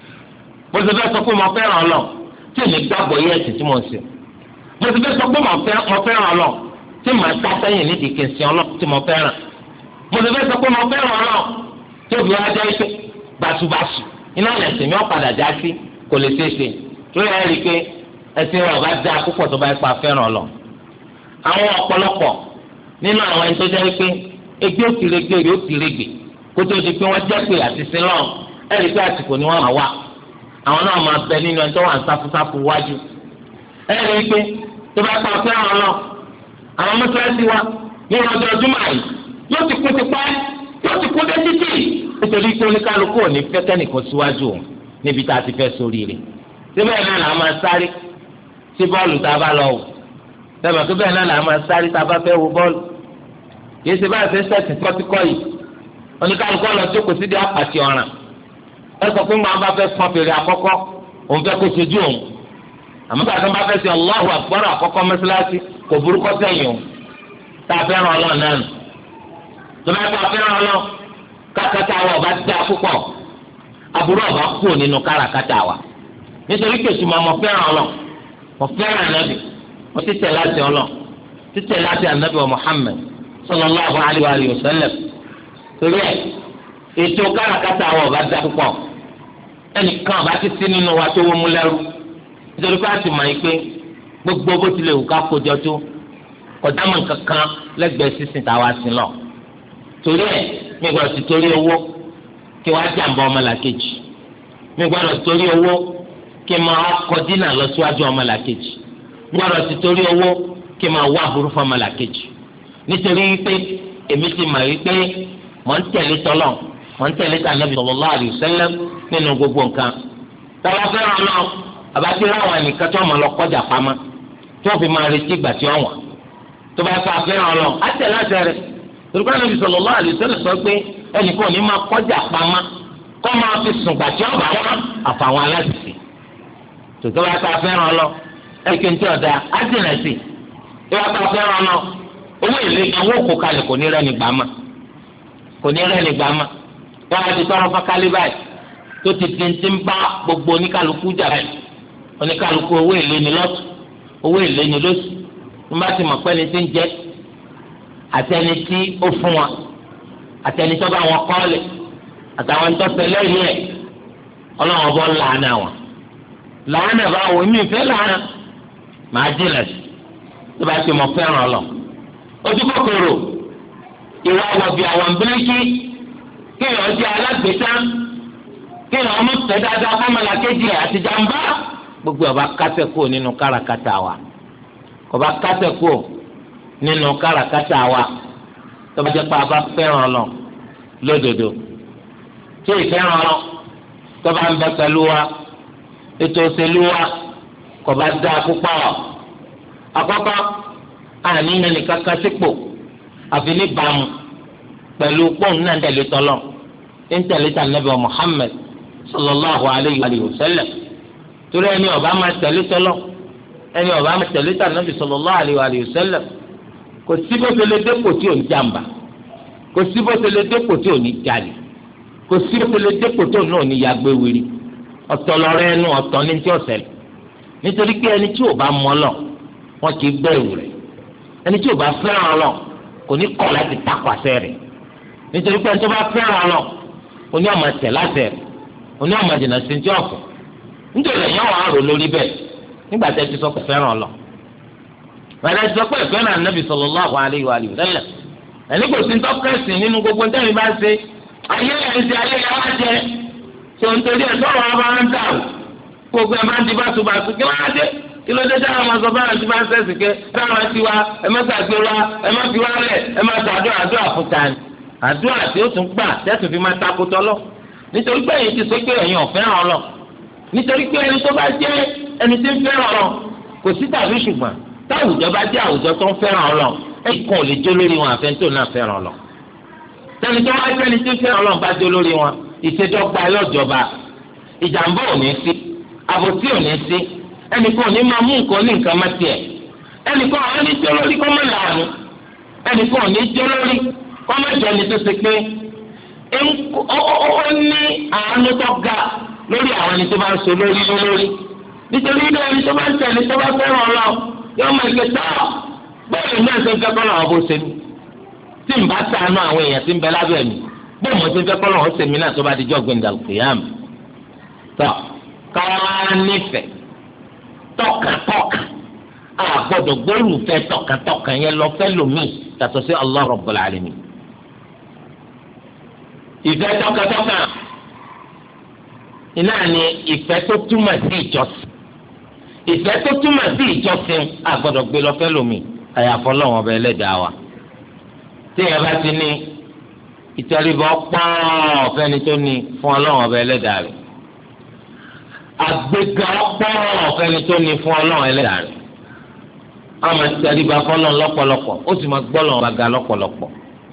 mo ti fẹ́ sọ pé mo fẹ́ràn ọlọ́ọ̀ tí èmi gbàgbọ́ yẹ́ ẹ̀sìn tí mo ń sìn mo ti fẹ́ sọ pé mo fẹ́ràn ọlọ́ọ̀ tí màá ta sẹ́yìn nídìí kí n sin ọlọ́ọ̀ tí mo fẹ́ràn mo ti fẹ́ sọ pé mo fẹ́ràn ọlọ́ọ̀ tí òbí wa jẹ́ pé báṣubàṣu iná ẹ̀sìn mi ọ̀ padà já sí kò lè ṣeé ṣe lórí ẹ̀ rí i pé ẹ̀sìn rẹ̀ ọ̀bá dáa púpọ̀ tó bá yẹ pa fẹ́ràn ọlọ́ọ̀ àwọn ọ̀pọ̀lọpọ̀ nínú àwọn ẹni tó jẹ́ pé ẹgbẹ́ òtìrẹ́gbẹ́ yóò tìrẹ́gbẹ́ kótó di pé wọ́n jẹ́ pé àti sílọ̀ ẹ̀rí pé àsìkò ni wọ́n máa wà àwọn náà máa bẹ nínú ẹni tó wà ń sáfúsáfú wájú ẹ̀rí pé tó bá pa fẹ́ràn lọ àwọn mọ́sálásí wa ní ọjọ́ ọdúnmọ̀ yìí yóò ti kú tipẹ́ yóò ti kú dé títì nítorí pé oníkálukú ò ní fẹ́ kẹ́nìkan síwájú òun níbi tá a ti fẹ́ sórí rẹ̀ síbẹ̀ náà là máa sáré sí bọ́ọ̀lù tá a bá lọ wò sẹ́mi tó bẹ́ẹ̀ náà là máa sáré tá a bá fẹ́ wo bọ́ọ̀lù yìí ṣe báyìí fẹ́ sẹ́ẹ̀tì kọ́tíkọ́ yìí oníkálukú ọ̀nà tó kò sí di apàtì ọ̀ràn ẹ sọ pé màá bá fẹ́ fọ́n fèrè àkọ́kọ́ òun fẹ́ kó sojú òun àmọ́ bá tó bá fẹ́ ṣe Allahu Akbar àkọ́kọ́ mẹ́sàlásì kò burúkọ sẹ́yìn o tá a fẹ́ràn ọlọ́run náà nù tó bá tó a fẹ́ràn ọlọ́run kákàtà wa ọba dá púpọ̀ aburú ọba kú nínú káràkátà wa nítorí kèsì mọ́ fẹ́ràn ọlọ́run mo fẹ́ràn ànábì mo títẹ̀ láti ọlọ́run títẹ̀ láti ànábì wa Muhammad sallallahu alayhi wa sallam torí ẹ ètò káràkátà àwọn ọba dá púpọ̀ ẹnìkan ọba ti sí nínú wa tó wọ́n mú lẹ́rú nítorí pé a ti mọ̀ yín pé gbogbo bó tilẹ̀ wù ká kójọ tó kọjá mọ̀ kankan lẹ́gbẹ̀ẹ́ sísìn táwa sí lọ torí ẹ mi gbọ́dọ̀ ti torí owó kí wàá jàǹbá ọmọlàkejì mi gbọ́dọ̀ ti torí owó kí máa kọ dínà lọ síwájú ọmọlàkejì mi gbọ́dọ̀ ti torí owó kí máa wá burú fún ọmọlàkejì nítorí wípé èmi ti mọ̀ wípé mọ̀ ń tẹ̀lé tọ́lọ̀ mọ̀ ń tẹ̀lé tànàbí sallallahu alaihi wasallam nínú gbogbo nǹkan. tọ́lá fẹ́ràn náà àbátí ráwọn nìkan tó mọ̀ lọ kọjá pamọ́ tó fi máa retí ìgbà tí ó wà. tó bá fẹ́ fẹ́ràn náà á tẹ̀lé àṣẹ rẹ̀ torí Ànábì sallallahu alaihi wasallam sọ pé ẹnìkan ò ní máa kọjá pamọ́ kọ́ máa fi sùn gbà tí ó bá wá àfàwọn aláṣìṣe. tó bá fẹ́ fẹ́ràn náà ẹ̀kẹ́ tí ọ̀dà á dìnnà sí tó bá fẹ́ fẹ́ràn náà owó èlé owó kò kalẹ̀ kò ní rẹ́ni gbàmà kò ní rẹ́ni gbàmà wọ́n á ti tọrọ fákálí báyìí tó ti ti ń bá gbogbo oníkàlùkù jà báyìí oníkàlùkù owó èlé ni lọ́tù owó èlé ni lóṣù wọ́n bá ti mọ̀ pé ẹni tí ń jẹ́ àtẹni tí ó fún wa àtẹni tó bá wọn kọ́ọ̀lẹ̀ àtàwọn tó tẹ̀lé rí ẹ̀ ọlọ́run ọbọ̀ làánà wọn làánà báwo èmi ìfẹ́ làánà màá jìnà sí tó bá ti mọ̀ fẹ́ràn ọlọ́run ojú kòkòrò ìwà wọ̀bì àwọn bíríkì kéèyàn jẹ́ alágbèéta kéèyàn ọmọ tẹ̀ dáadáa fọ́mọlá kejì àti jàmbá gbogbo ọba kásẹ̀ kúrò nínú káràkátà wa ọba kásẹ̀ kúrò nínú káràkátà wa tọ́ba jẹ́ pé a bá fẹ́ràn lọ lódodo tí ìfẹ́ràn lọ tọ́ba ń bẹ pẹ̀lú wa ètò òṣèlú wa kò bá dáa púpọ̀ àkọ́kọ́ àníyàn nìkan kan sípò àfi níbàámu pẹ̀lú pọ́ùn náà tẹ̀lé tọ́lọ̀ ń tẹ̀lé tà nàbẹ Muhammad sallallahu alayhi wa sallam torí ẹni ọba máa tẹ̀lé tọ́lọ̀ ẹni ọba máa tẹ̀lé tà nàbẹ sallallahu alayhi wa sallam kò sí bó ṣe lè dépò tí ò ní jàmbá kò sí bó ṣe lè dépò tí ò ní jalè kò sí bó ṣe lè dépò tí ò ní yàgbé wiri ọ̀tọ̀ lọ́rọ̀ ẹnu ọ̀tọ̀ ní tí ọ̀sẹ̀ nítorí pé ẹni tí ò bá mọ̀ lọ wọn kì í bẹ̀rù rẹ̀ ẹni tí ò bá fẹ́ràn lọ kò ní kọ̀ láti takò àṣẹ rẹ̀ nítorí pé ẹni tó bá fẹ́ràn lọ oní ọmọ tẹ̀ láṣẹ rẹ̀ oní ọmọ jìnnà sí ti ọ̀fọ̀ nítorí ẹ̀yìn àwọn àrò lórí bẹ́ẹ̀ nígbà tẹ́ ti sọ pé fẹ́ràn lọ. bàtà ti sọ pé fẹ́ràn Ànábì sallallahu alayhi wa sallam ẹni kò sí ń tọ́kẹ́sì nínú gbogbo ntẹ́mi bá ṣe ayé ẹ̀ ń ṣe ayé ẹ̀ wá jẹ tó ń torí ẹ̀ sọ̀rọ̀ ọba ń dà o gbogbo ẹ̀ máa ń di báṣubàṣu kí wọ́n á dé kí ló dé dáhùn máa sọ báyọ̀ tí bá ń sẹ́sì ké dáhùn ti wa ẹ má ṣàgbé wa ẹ má fi wá lẹ̀ ẹ má sọ àdúrà fúta ni àdúrà tí ó tún gbà tẹ́sùn fi máa takotọ́ lọ nítorí pé èyí ti sọ pé ẹ̀yin ò fẹ́ràn lọ nítorí pé ẹni tó bá jẹ́ ẹni tí ń fẹ́ràn lọ kò sí tàbí ṣùgbọ́n táwùjọ bá jẹ́ àwùjọ tó ń fẹ́ràn lọ ẹ̀yìn kan ò lè jó lórí wọn àfẹ́ntò náà fẹ́ràn lọ tẹni tó wá jẹ́ ẹni tí ń fẹ́ràn lọ bá jó lórí wọn ìṣèjọba ẹlọ́jọba ìjàmbá ò ní sí àbòsí ò ní sí ẹnìkan ò ní máa mú nǹkan ní nǹkan má tiẹ̀ ẹnìkan ò ní jẹ́ lórí kọ́ mọ́ làánú ẹnìkan ò ní jẹ́ lórí kọ́ mọ́ jẹ́ ẹni tó ṣe pé ó ní àánú tó ga lórí àwọn ẹni tó bá ń so lórí nítorí ilé ẹni tó bá ń tẹ̀lé tó bá fẹ́ràn ọlọ́ yóò máa gbé tọ́ bẹ́ẹ̀ ni ẹ̀sẹ̀ ń fẹ́ kọ́ lọ́wọ́ bó ṣe ní tí n bá ṣàánú àwọn èèyàn tí ń bẹ lábẹ́ mi bẹ́ẹ̀ mo ti fẹ́ kọ́ lọ́wọ́ ṣe mí náà tó bá di jọ́ gbẹ̀ndàlùkìyàm tọ́ káwá nífẹ̀ẹ́ tọkàntọkàn àgbọ́dọ̀ gbólùfẹ́ tọkàntọkàn yẹn lọ fẹ́ lómi yàtọ̀ sí Allah Rabbul Alamin. ìfẹ́ tọkàntọkàn iná ni ìfẹ́ tó túmọ̀ sí ìjọsìn ìfẹ́ tó túmọ̀ sí ìjọsìn àgbọ́dọ̀ gbé lọ fẹ́ lómi àyàfọ́ lọ́wọ́ ọba ẹlẹ́dàá wa téèyàn bá ti ní ìtẹríbọ pọ́n fẹ́ni tó ní fún ọlọ́wọ́ ọba ẹlẹ́dàá rẹ̀ àgbéga pọ́n fẹ́ni tó ní fún ọlọ́wọ́ ẹlẹ́dàá rẹ̀ àwọn máa tẹríba fọ́lọ́ lọ́pọ̀lọpọ̀ ó sì máa gbọ́ lọ́wọ́ bàgà lọ́pọ̀lọpọ̀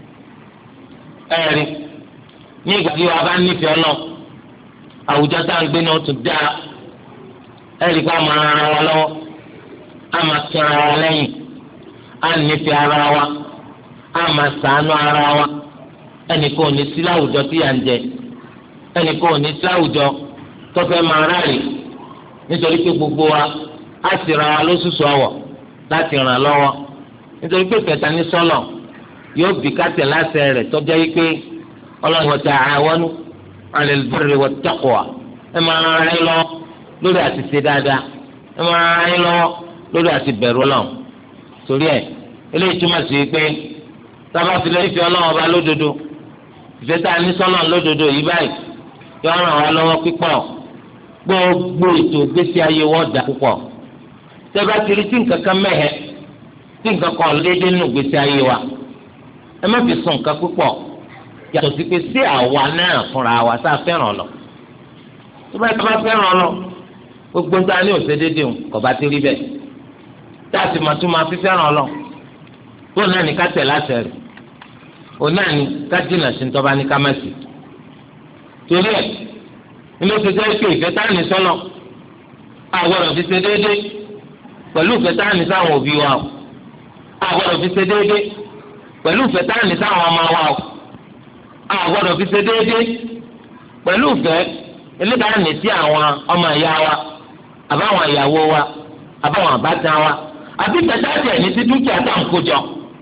ẹ̀rí ní ìgbà tí wàá bá nífẹ̀ẹ́ náà àwùjọ tá à ń gbé náà tún dáa ẹ̀rí kó a máa ra wa lọ́wọ́ a máa tẹ̀ra wa lẹ́yìn a nífẹ̀ẹ́ ara wa a máa ṣàánú ara wa ẹnìkan ò ní sí láwùjọ tí à ń jẹ ẹnìkan ò ní sí láwùjọ tó fẹ́ máa ráàlì nítorí pé gbogbo wa á sì ra wa lóṣooṣù ọwọ́ láti ràn lọ́wọ́ nítorí pé kẹta ní sọ́lọ̀ yóò bí kátẹ̀ láṣẹ rẹ̀ tọ́jọ́ yìí pé Ọlọ́run wa ta'awanu 'ala al-birri wat-taqwa ẹ máa ràn yín lọ lórí àti ṣe dáadáa ẹ máa ràn yín lọ lórí àti bẹ̀rù Ọlọ́run torí ẹ̀ eléyìí túmọ̀ sí pé sábà fi lẹ́yìn fi Ọlọ́run ọba lódodo ìfẹ́ tá a ní sọ́lọ̀ lódodo yìí báyìí yóò ràn wá lọ́wọ́ pípọ̀ gbogbo ètò ìgbésí ayé wọ́n dà púpọ̀ tẹ́bá kiri tí nǹkan kan mẹ́hẹ̀ tí nǹkan kan léde nínú ìgbésí ayé wa ẹ má fi sùn nǹkan púpọ̀ yàtọ̀ sí pé sí àwa náà fúnra wa tá a fẹ́ràn lọ tó bá tó bá fẹ́ràn lọ gbogbo ń ta ní òsè dédé ń kọ̀ bá ti rí bẹ́ẹ̀ tá a sì máa tún máa fi fẹ́ràn lọ tó náà ní ká tẹ̀ láṣẹ rẹ̀ òun náà ní ká jìnnà sí ní tọ́ba ní ká má sí torí ẹ̀ ilé ìfẹ́ jẹ́ pé ìfẹ́ tá a ní sọ́nà àgbọ̀dọ̀ fi ṣe déédéé pẹ̀lú ìfẹ́ tá a ní sáwọn òbí wa o àgbọ̀dọ̀ fi ṣe déédéé pẹ̀lú ìfẹ́ tá a ní sáwọn ọmọ wa o àgbọ̀dọ̀ fi ṣe déédéé pẹ̀lú ìfẹ́ eléyìí ní sí àwọn ọmọ ìyá wa àbáwọn ìyàwó wa àbáwọn àbátan wa àbí tẹ̀síàtì ní sí dúkìá tá à ń kójọ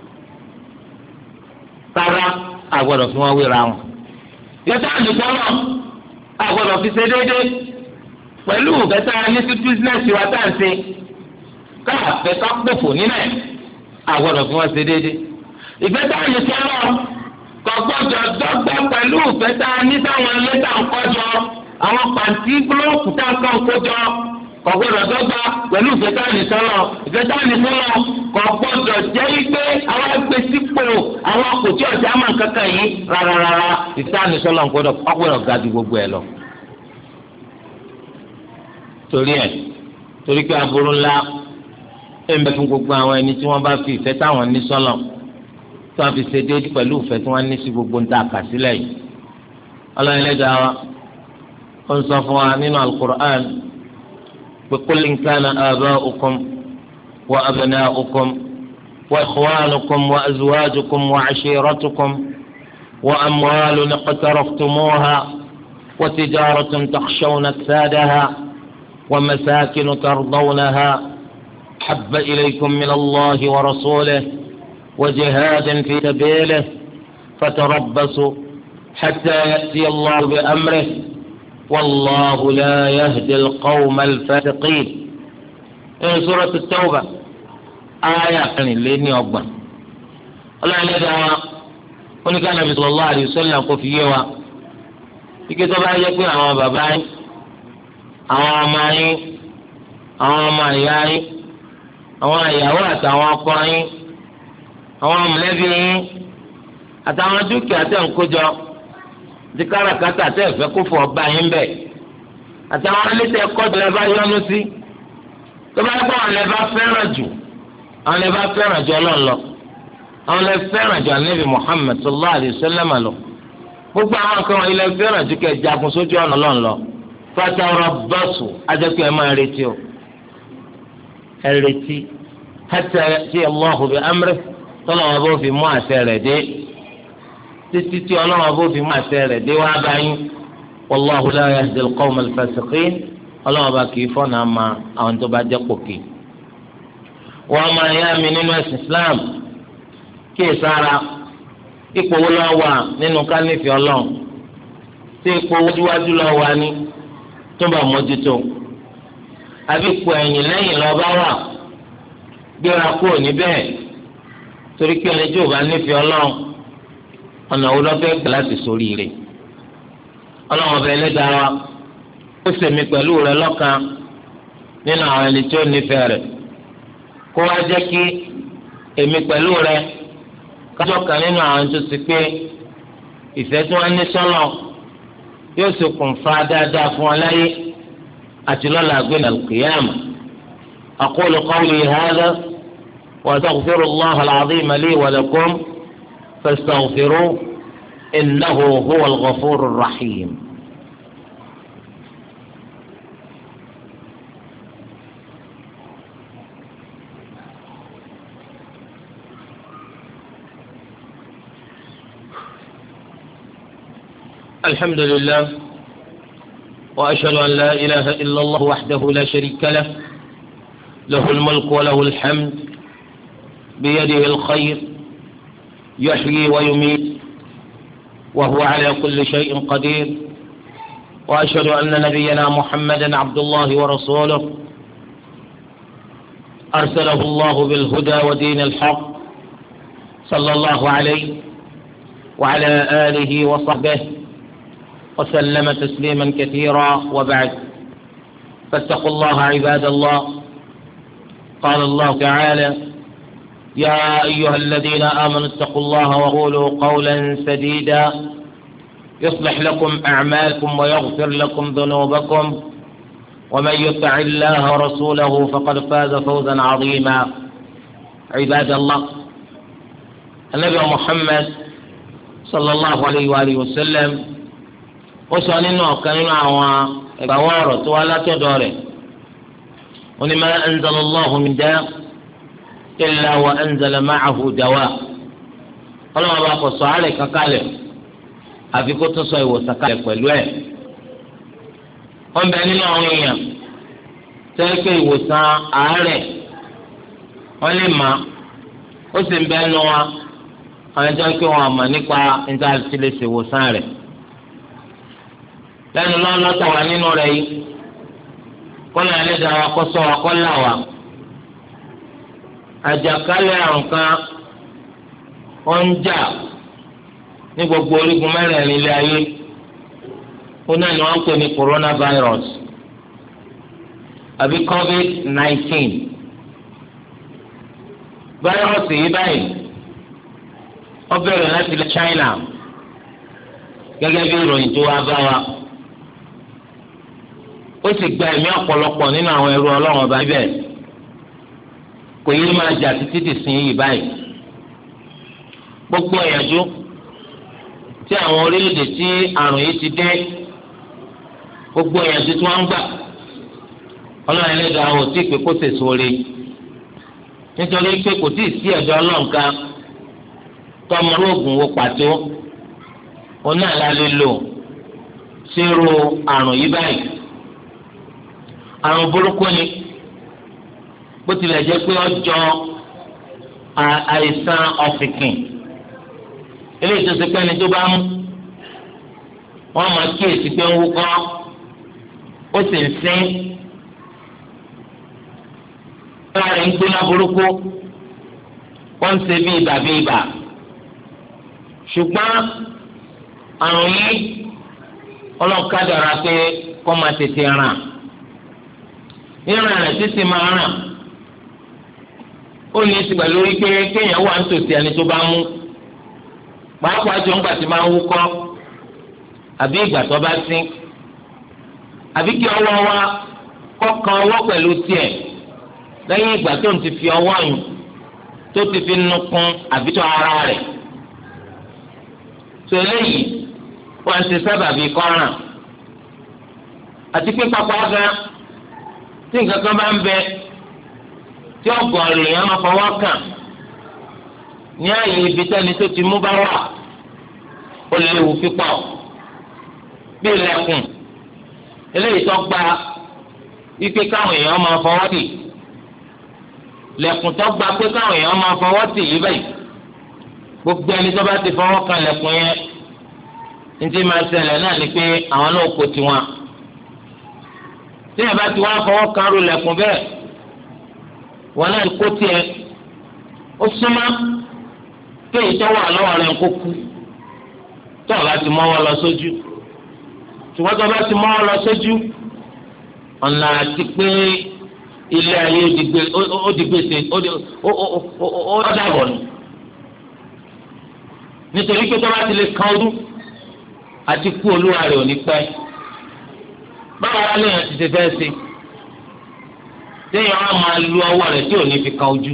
rárá àgbọ̀dọ̀ fi wọn wéra wọn ìfẹ́ tá a ní sọ́nà àgbọ̀dọ̀ fi ṣe déédéé pẹ̀lú ìfẹ́ tá a ní sí bísínẹ́sì wa tá à ń ṣe káàfẹ́ ká pòfò nílẹ̀ àgbọ̀dọ̀ fún wọn ṣe déédéé ìfẹ́ tá a lè sọ́nà kò gbọ́dọ̀ dọ́gba pẹ̀lú ìfẹ́ tá a ní sáwọn ilé tá a ń kọ́jọ àwọn pàǹtí búlọ́ọ̀kù tá a kàn kójọ kò gbọ́dọ̀ dọ́gba pẹ̀lú ìfẹ́ tá a ní sọ́lọ̀ ìfẹ́ tá a ní sọ́lọ̀ kò gbọ́dọ̀ jẹ́ wípé àwọn ẹgbẹ́ sípò àwọn akòtí ọ̀sẹ̀ àmà kankan yìí rárá ìfẹ́ tá a ní sọ́lọ̀ gbọ́dọ̀ ga ju gbogbo ẹ̀ lọ. torí pé aburú ńlá ẹ̀ ń bẹ fún gbogbo àwọn ẹni tí wọ́n bá fi ìfẹ́ táwọn ní sọ́lọ̀ tí wọ́n fi ṣe déédéé pẹ̀lú ìfẹ́ tí wọ́n ní sí gbogbo ń ta àkàsílẹ̀ yìí. ọlọ́run ẹlẹ́dàá wa ó ń sọ fún wa nínú alukur'an pé qul in kana aba'ukum wa abna'ukum wa ikhwanukum wa azwajukum wa 'ashiratukum wa amwalun iqtaraftumuha wa tijaratun takhshawna kasadaha wa masakinu tardawnaha habba ilaykum min Allahi wa rasulihi وجهاد في سبيله فتربصوا حتى يأتي الله بأمره والله لا يهدي القوم الفاسقين. سورة التوبة آية لين أكبر الله يدعى ونكان النبي صلى الله عليه وسلم قفيوا ìkẹtọ́ bá yẹ pé àwọn bàbá yín àwọn ọmọ yín àwọn ọmọ ìyá yín àwọn ìyàwó àtàwọn ọkọ yín àwọn mọ̀lẹ́bí yín àtàwọn dúkìá tẹ̀ ń kójọ ti káràkátà tẹ̀ fẹ́ kó fọ ọba yín bẹ̀ àtàwọn alẹ́tẹ̀ kọ́jú lẹ́ bá yọ́nú sí tó bá gbọ́ àwọn lẹ́ bá fẹ́ràn jù àwọn lẹ́ bá fẹ́ràn jù Ọlọ́run lọ àwọn lẹ́ fẹ́ràn jù Ànábì Muhammad sallallahu alayhi wa sallam lọ gbogbo àwọn nǹkan wọn ilẹ̀ fẹ́ràn jù kẹ́ jagun sójú ọ̀nà Ọlọ́run lọ fatarabbasu ajẹ́kọ̀ ẹ̀ máa retí o ẹ̀ retí hatta ya'ti Allahu bi amrihi tọ́lọ́wọ́n bó fi mú àṣẹ rẹ̀ dé títí tí ọlọ́wọ́n bó fi mú àṣẹ rẹ̀ dé wá báyìí wallahu la yahdi al-qawma al-fasiqin ọlọ́wọ́n bá kì í fọ́nà ma àwọn tó bá jẹ́ pòkì. wọ́n máa yá mi nínú ẹ̀sìn Islam kí ìsára ipò wo lọ́ wà nínú kálífì ọlọ́run tí ipò wájúwájú lọ́ wà ní tó bá mójútó àbí ipò ẹ̀yìn lẹ́yìn lọ́ bá wà gbéra kúrò níbẹ̀ torí kí ẹni tí ò bá nífẹ̀ẹ́ ọlọ́run ọ̀nà wo lọ́fẹ́ gbà láti sórí rẹ̀ ọlọ́run ọbẹ̀ ẹlẹ́dàá wa ó sèmi pẹ̀lú rẹ̀ lọ́kàn nínú àwọn ẹni tí ó nífẹ̀ẹ́ rẹ̀ kó wá jẹ́ kí èmi pẹ̀lú rẹ̀ kájọ́ kan nínú àwọn tó ti pé ìfẹ́ tí wọ́n ní sọ́lọ̀ yóò ṣokùnfà dáadáa fún wọn láyé àti lọ́la àgbẹ̀nà al-qiyamah aqulu qawli hadha. وأستغفر الله العظيم لي ولكم فاستغفروه إنه هو الغفور الرحيم. الحمد لله وأشهد أن لا إله إلا الله وحده لا شريك له له الملك وله الحمد بيده الخير يحيي ويميت وهو على كل شيء قدير وأشهد أن نبينا محمدا عبد الله ورسوله أرسله الله بالهدى ودين الحق صلى الله عليه وعلى آله وصحبه وسلم تسليما كثيرا وبعد فاتقوا الله عباد الله قال الله تعالى يا أيها الذين آمنوا اتقوا الله وقولوا قولا سديدا يصلح لكم أعمالكم ويغفر لكم ذنوبكم ومن يطع الله ورسوله فقد فاز فوزا عظيما عباد الله النبي محمد صلى الله عليه وآله وسلم وسألنا وكاننا بوارة ولا تدوري ولما أنزل الله من داء إلا وأنزل معه دواء ọlọ́wọ́n bá kọ sọ àárẹ̀ kankalẹ̀ àfi kó tó sọ ìwòsàn kalẹ̀ pẹ̀lú ẹ̀. wọ́n bẹ nínú àwọn èèyàn tẹ́ pé ìwòsàn àárẹ̀ wọ́n lè má ó sì ń bẹ nínú wa àwọn ẹjọ́ pé wọ́n àmọ̀ nípa níta ti lè ṣe ìwòsàn rẹ̀. lẹ́nu lọ́tọ̀ wà nínú rẹ̀ yìí kọ́nà ẹlẹ́dàá wa kọ́ sọ wa kọ́ là wa. àjàkálẹ̀ àrùn kan ó ń jà ní gbogbo orígun mẹ́rẹ̀ẹ̀rin ilé ayé ó náà ni wọ́n ń pè ní coronavirus àbí COVID-19. fáírọ́ọ̀sì yìí báyìí ó bẹ̀rẹ̀ láti ilẹ̀ China gẹ́gẹ́ bí ìròyìn tó wá bá wa ó sì gba ẹ̀mí ọ̀pọ̀lọpọ̀ nínú àwọn ẹrú Ọlọ́run ọba bẹ́ẹ̀ kò yí máa jà títí di sin yìí báyìí. gbogbo ìyànjú tí àwọn orílẹ̀-èdè tí àrùn yìí ti dé gbogbo ìyànjú tí wọ́n ń gbà Ọlọ́run Ẹlẹ́dàá ò tí ì pé kó sèso rí nítorí pé kò tí ì sí ẹ̀dọ́ ọlọ́ǹkà tọmọ olóògùn wo pàtó oní àlàlẹ́ lò sírò àrùn yìí báyìí. àrùn burúkú ni bó tilẹ̀ jẹ́ pé ọjọ́ àìsàn ọ̀fìnkìn eléyìí tó ṣe pé ẹni tó bá mú wọ́n máa kíyèsí pé ń wúkọ́ ó sì ń sín láàrin ń gbóná burúkú wọ́n ń ṣe bí ibà ṣùgbọ́n àrùn yìí ọlọ́kadàrà pé kọ́ máa tètè ràn ìrìn rẹ̀ títí máa ràn ó ní í ti pẹ̀lú wípé kéèyàn wà nítòsí ẹni tó bá mú pàápàá jọ ńgbà tí máa ń wúkọ́ àbí ìgbà tó bá sín àbí kí ọwọ́ wa kọ́kan ọwọ́ pẹ̀lú tiẹ̀ lẹ́yìn ìgbà tó ń ti fi ọwọ́ yùn tó ti fi nukun àbí tó ara rẹ̀ tó eléyìí wọ́n ti sábàbí kọ́ràn àti pé pápá gan tí nǹkan kan bá ń bẹ tí ọgọ́rùn èèyàn máa fọwọ́ kàn ní ààyè ibi tẹ́ni tó ti mú bá wà ó léwu pípọ̀ bí ilẹ̀kùn eléyìí tó gba wípé káwọn èèyàn máa fọwọ́ tì lẹ̀kùn tó gba pé káwọn èèyàn máa fọwọ́ tì yí báyìí gbogbo ẹni tó bá ti fọwọ́ kan lẹ̀kùn yẹn ní ti máa ṣẹlẹ̀ náà ni pé àwọn náà kò tiwọn tí ẹ bá ti wá fọwọ́ kan ru lẹ̀kùn bẹ́ẹ̀ wọn náà kó tiẹ̀ ó súnmọ́ kéyìí tó wà lọ́wọ́ rẹ̀ kó kú tó o bá ti mọ́wọ́ lọ sójú ṣùgbọ́n tó o bá ti mọ́wọ́ lọ sójú ọ̀nà àti pé ilé ayé ó di gbèsè ó dàbọ̀ nù nítorí pé tó o bá ti lè kan ọdún àti kú olúwa rẹ̀ ò ní pẹ́ báwo wá lèèyàn ti ṣe fẹ́ ṣe téèyàn á máa lu ọwọ́ rẹ̀ tí ò ní fi kan ojú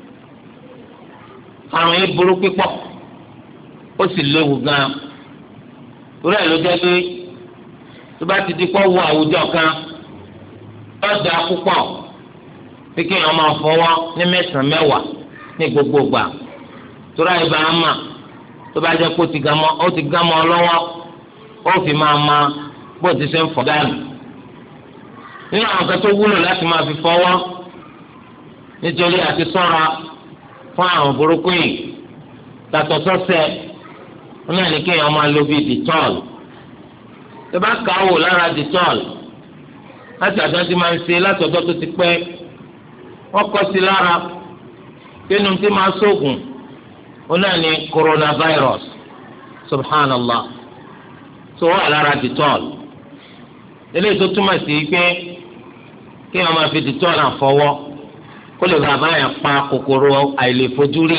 àrùn yìí burú pípọ̀ ó sì léwu gan-an torí ẹ̀ ló jẹ́ pé tó bá ti di pọ́ wọ àwùjọ kan ọ̀dà púpọ̀ pé kéèyàn máa fọwọ́ ní mẹ́sàn-án mẹ́wàá ní gbogbo ìgbà torí ẹ̀ bá a mà tó bá jẹ́ pé ó ti gán mọ́ ọ lọ́wọ́ ó fi máa ma bó ti ṣe ń fọ̀ dànù nínú àwọn kan tó wúlò láti máa fi fọwọ́ nítorí àti ṣọ́ra fún àrùn burúkú yìí tàtọ̀ sọ́sẹ̀ wọn náà ní kéèyàn máa lo bíi Dettol tó bá kà á wò lára Dettol láti àjọ tí máa ń ṣe láti ọjọ́ tó ti pẹ́ wọ́n kọ́ sí lára nínú tí máa ṣoògùn wọn náà ní coronavirus subhanallah tó wà lára Dettol eléyìí tó túmọ̀ sí pé kéèyàn máa fi Dettol náà fọwọ́ kó lè bàbá yẹn pa kòkòrò àìlèfojúrí.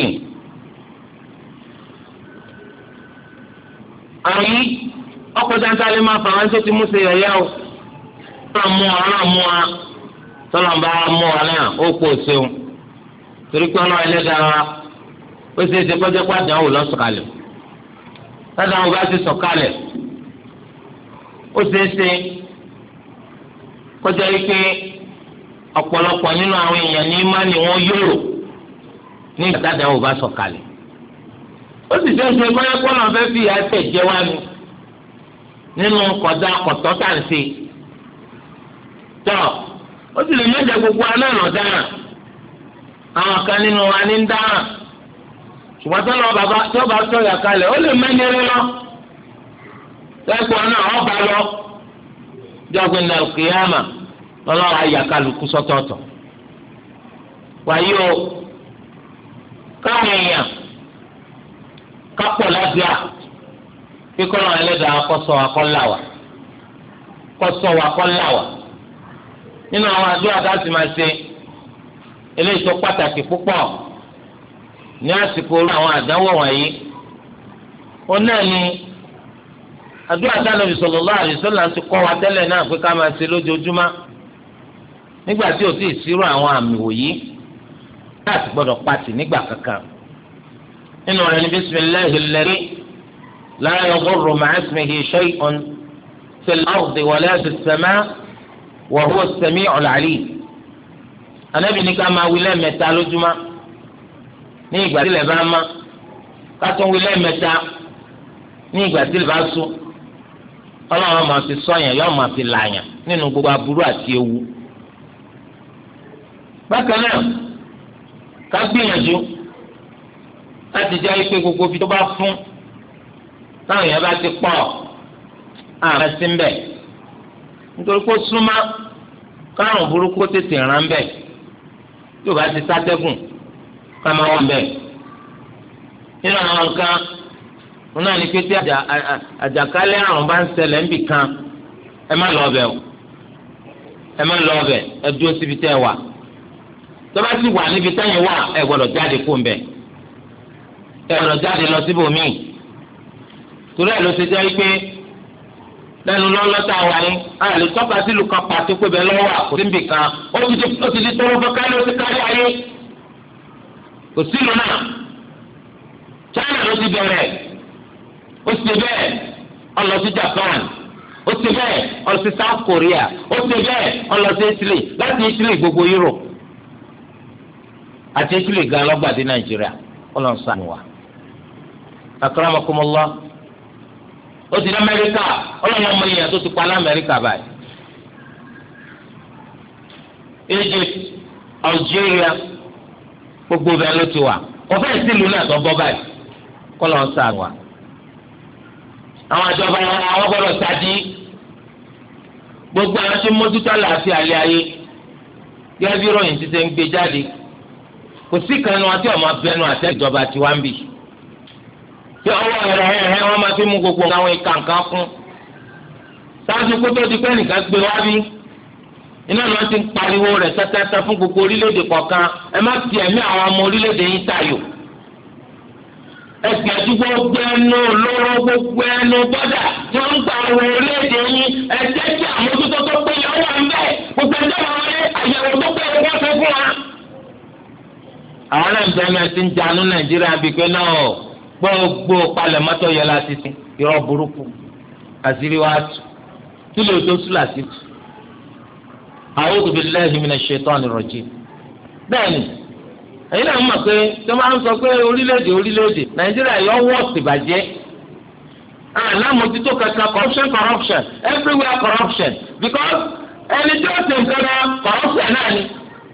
àrùn yìí ọkọ̀ dáńtà lè máa fà wọ́n tó ti mú ṣe yẹ̀yẹ́ o ọlọ́run mú wa tọ́lọ́n bá mú wa náà ó kó o ṣeun torí pé ọlọ́run ẹlẹ́dàá wa ó ṣe é ṣe kọjá pé àdánwò lọ́sọ̀kalẹ̀ àdánwò bá ti sọ̀kalẹ̀ ó ṣe é ṣe kọjá yìí pé ọ̀pọ̀lọpọ̀ nínú àwọn èèyàn ní ìmánì wọn yòrò ní ìgbà àdánwò bá sọ̀kalẹ̀ ó sì ṣe é ṣe kọjá pé ọlọ́run fẹ́ fi ìyà tẹ̀ jẹ wá ni nínú kọjá kọ̀tọ́ tà ń ṣe tọ́ ó sì lè mẹ́jọ gbogbo anáàlú dáhà àwọn kan nínú wa ní ń dáhà ṣùgbọ́n tó lọ bàbá tó bá sọ̀yà kalẹ̀ ó lè mẹ́nyẹrẹ lọ lẹ́kọ̀ọ́ náà ọba lọ jọ́gbìn náà kìyàmà lọ́lọ́wọ́ ayàkálukú sọ́tọ̀ọ̀tọ̀ wáyé o káwọn èèyàn kápọ̀ ládùá kíkọ́ lọ́wọ́ ẹlẹ́dàá kọ́sọ́ wa kọ́ là wá kọ́sọ́ wa kọ́ là wá nínú àwọn àdúrà tá a sì máa ṣe eléyìí tó pàtàkì púpọ̀ ní àsìkò àwọn àdánwò wọ̀nyí ó náà ní àdúrà tí Ànábì sallallahu alaihi wasallam ti kọ́ wa tẹ́lẹ̀ náà pé ká máa ṣe lójoojúmọ́ nígbà tí ò tí ì sírò àwọn àmì wòyí láti gbọ́dọ̀ pàtì nígbà kankan nínú rẹ̀ ní bismillahi alladhi la yadurru ma'a ismihi shay'un fil ardi wala fis samaa wa huwa as-sami'ul 'alim. Ànábì ní ká máa wí lẹ́ẹ̀mẹ́ta lójúmọ́ ní ìgbà tí ilẹ̀ bá mọ́ ká tún wí lẹ́ẹ̀mẹ́ta ní ìgbà tí ilẹ̀ bá ṣú. Ọlọ́run máa fi sọ́yàn yóò máa fi làyàn nínú gbogbo aburú àti ewu. Bákan náà ká gbìyànjú láti jẹ́ pé gbogbo ibi tó bá fún táwọn èèyàn bá ti pọ̀ ààrẹ sí ń bẹ̀ nítorí pé ó súnmọ́ kárùn burúkú tètè rán bẹ̀ tí ò bá ti sátẹ́gùn ká máa wọ̀ bẹ̀. nínú àwọn nǹkan wọn náà ní pé tí àjàkálẹ̀ àrùn bá ń ṣẹlẹ̀ níbì kan ẹ má lọ ọbẹ̀ o ẹ má lọ ọbẹ̀ ẹ dúró síbi tẹ́ ẹ wà tó bá sì wà níbi tẹ́yìn wà ẹ gbọ́dọ̀ jáde kó ń bẹ̀ ẹ gbọ́dọ̀ jáde lọ síbòmíì torí ẹ ló ṣe jẹ́ pé lẹ́nu lọ́lọ́tà wà ní àlè tọ́ka sílùú kan pàtó pé bẹ́ẹ̀ lọ́wọ́ àkóso níbì kan ó ti di tọ́wọ́ fẹ́ kárí ó ti kárí ayé kò sílùú náà China ló ti bẹ̀rẹ̀ ó ti bẹ́ẹ̀ ó lọ sí Japan ó ti bẹ́ẹ̀ ó lọ sí South Korea ó ti bẹ́ẹ̀ ó lọ sí Italy láti Italy gbogbo Europe àti Italy gan lọ́gbàdé Nàìjíríà ó lọ sànù wa. Akramakumullah ó ti ní Amẹ́ríkà ọlọ́run ọmọ èèyàn tó ti pa l'Amẹ́ríkà báyìí Egypt Algeria gbogbo bẹ́ẹ̀ ló ti wà ọ̀fẹ́ ìsìlú náà tó bọ́ báyìí kọ́ lọ́n sànù wa. àwọn ìjọba àwọn gbọ́dọ̀ sáájú gbogbo àwọn tí mójútó àlàáfíà alẹ́ ayé gẹ́gẹ́ bí ròyìn ti ṣe ń gbé jáde kò sí kan ní wọn tí ọmọ abẹnú àtẹ ìjọba ti wá ń bì tí ọwọ́ ẹ̀rẹ̀ wọn máa fi mú gbogbo àwọn ìka nǹkan kún sáájú kó tó di pé nìkan gbé wá bí iná ni wọ́n ti ń pariwo rẹ̀ tẹ́tẹ́tẹ́ fún gbogbo orílẹ̀-èdè kọ̀ọ̀kan ẹ má fi ẹ̀mí àwọn ọmọ orílẹ̀-èdè yín tayò ẹgbẹ̀jú gbogbo ẹnu lóró gbogbo ẹnu bọ́dà tí wọ́n ń gba àwọn orílẹ̀-èdè yín ẹ jẹ́ kí àmójútó tó péye wà ń bẹ̀ gbogbo ẹjọ́ wọn lé àyẹ̀wò tó péye wọ́n fẹ́ fún wa. àwọn náà ń bẹ́ẹ̀ náà ti ń janú Nàìjíríà bíi pé náà gbogbo palẹ̀mọ́tò yẹ láti sin irọ́ burúkú àṣírí wa tù kí ló tó sùn láti tù. A'udhu billahi minash shaitani rajim. bẹ́ẹ̀ni ẹ̀yin náà mọ̀ pé tí wọ́n máa ń sọ pé orílẹ̀-èdè Nàìjíríà yọ wọ́ọ̀sì bàjẹ́ àlámọ̀tító kankan corruption everywhere corruption because ẹni tí ó ti nǹkan náà corruption náà ni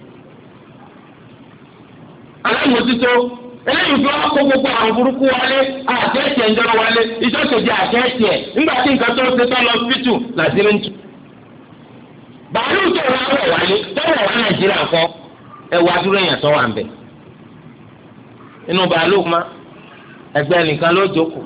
àlámọ̀tító eléyìí fi wọn kó gbogbo àwọn burúkú wálé àjẹsì ẹnjọ wálé ìjọsìn àjẹsì ẹ nígbà tí nǹkan tó ṣe tó lọ fìtù làzírí ń tù. bàálù tó wà wọ̀ wálé tó wọ̀ wá Nàìjíríà kọ́ ẹ wá dúró èèyàn tó wà ń bẹ̀. inú bàálù ma ẹgbẹ́ nìkan ló jókòó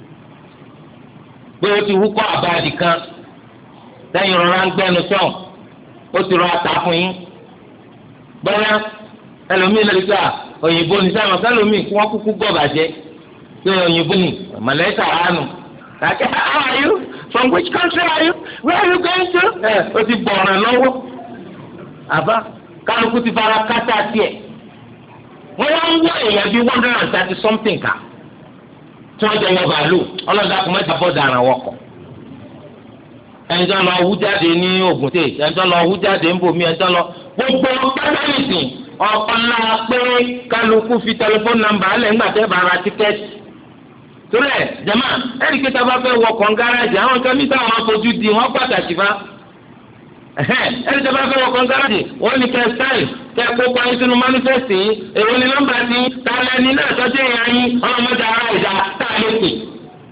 pé ó ti wúkọ́ àbáàdì kan lẹ́yìn rọra ń gbẹ́nu sọ̀n ó ti rọ ata fún yín. bọ́lá ẹlòmíín lè gbà òyìnbó ní sáyẹn ọ̀sálòmí kí wọ́n kúkú gbọ́ bàjẹ́ pé òyìnbó ní mọ̀lẹ́kà àánú. How are you? From which country are you? Where are you going to? O ti bọ̀ràn lọ́wọ́. Àbá kálukú ti fara kátà tiẹ̀. Wọ́n wá ń wá èèyàn bíi 130 something ká. Tí wọ́n jẹ wọ bàálù ọlọ́dà kò mẹ́ta bọ́ dàrán wọkọ̀. Ẹni tó lọ hú jáde ní Ògùn State, ẹni tó lọ hú jáde ń bòmí, ẹni tó lọ gbogbo pátánìsì ọ̀pọ̀lá pé kálukú fi tẹlifóònù nàmbà alẹ́ ńgbà tẹ́ bá ra tíkẹ́ẹ̀tì. torí ẹ̀ jama ẹ̀rí kí tábà fẹ́ wọ kọ̀ǹgáràjì àwọn kan níta àwọn afojú di wọ́n pàtàkì fa. ẹ̀rí tábà fẹ́ wọ kọ̀ǹgáràjì wọ́n ní kẹ́ sáì kẹ́ kópa yín sínú manifest yín èrò ní nọ́mbà tí tálẹ́ ní náà tọ́jú ìyá yín ọlọ́mọdé ara ìdá tá a lè pè.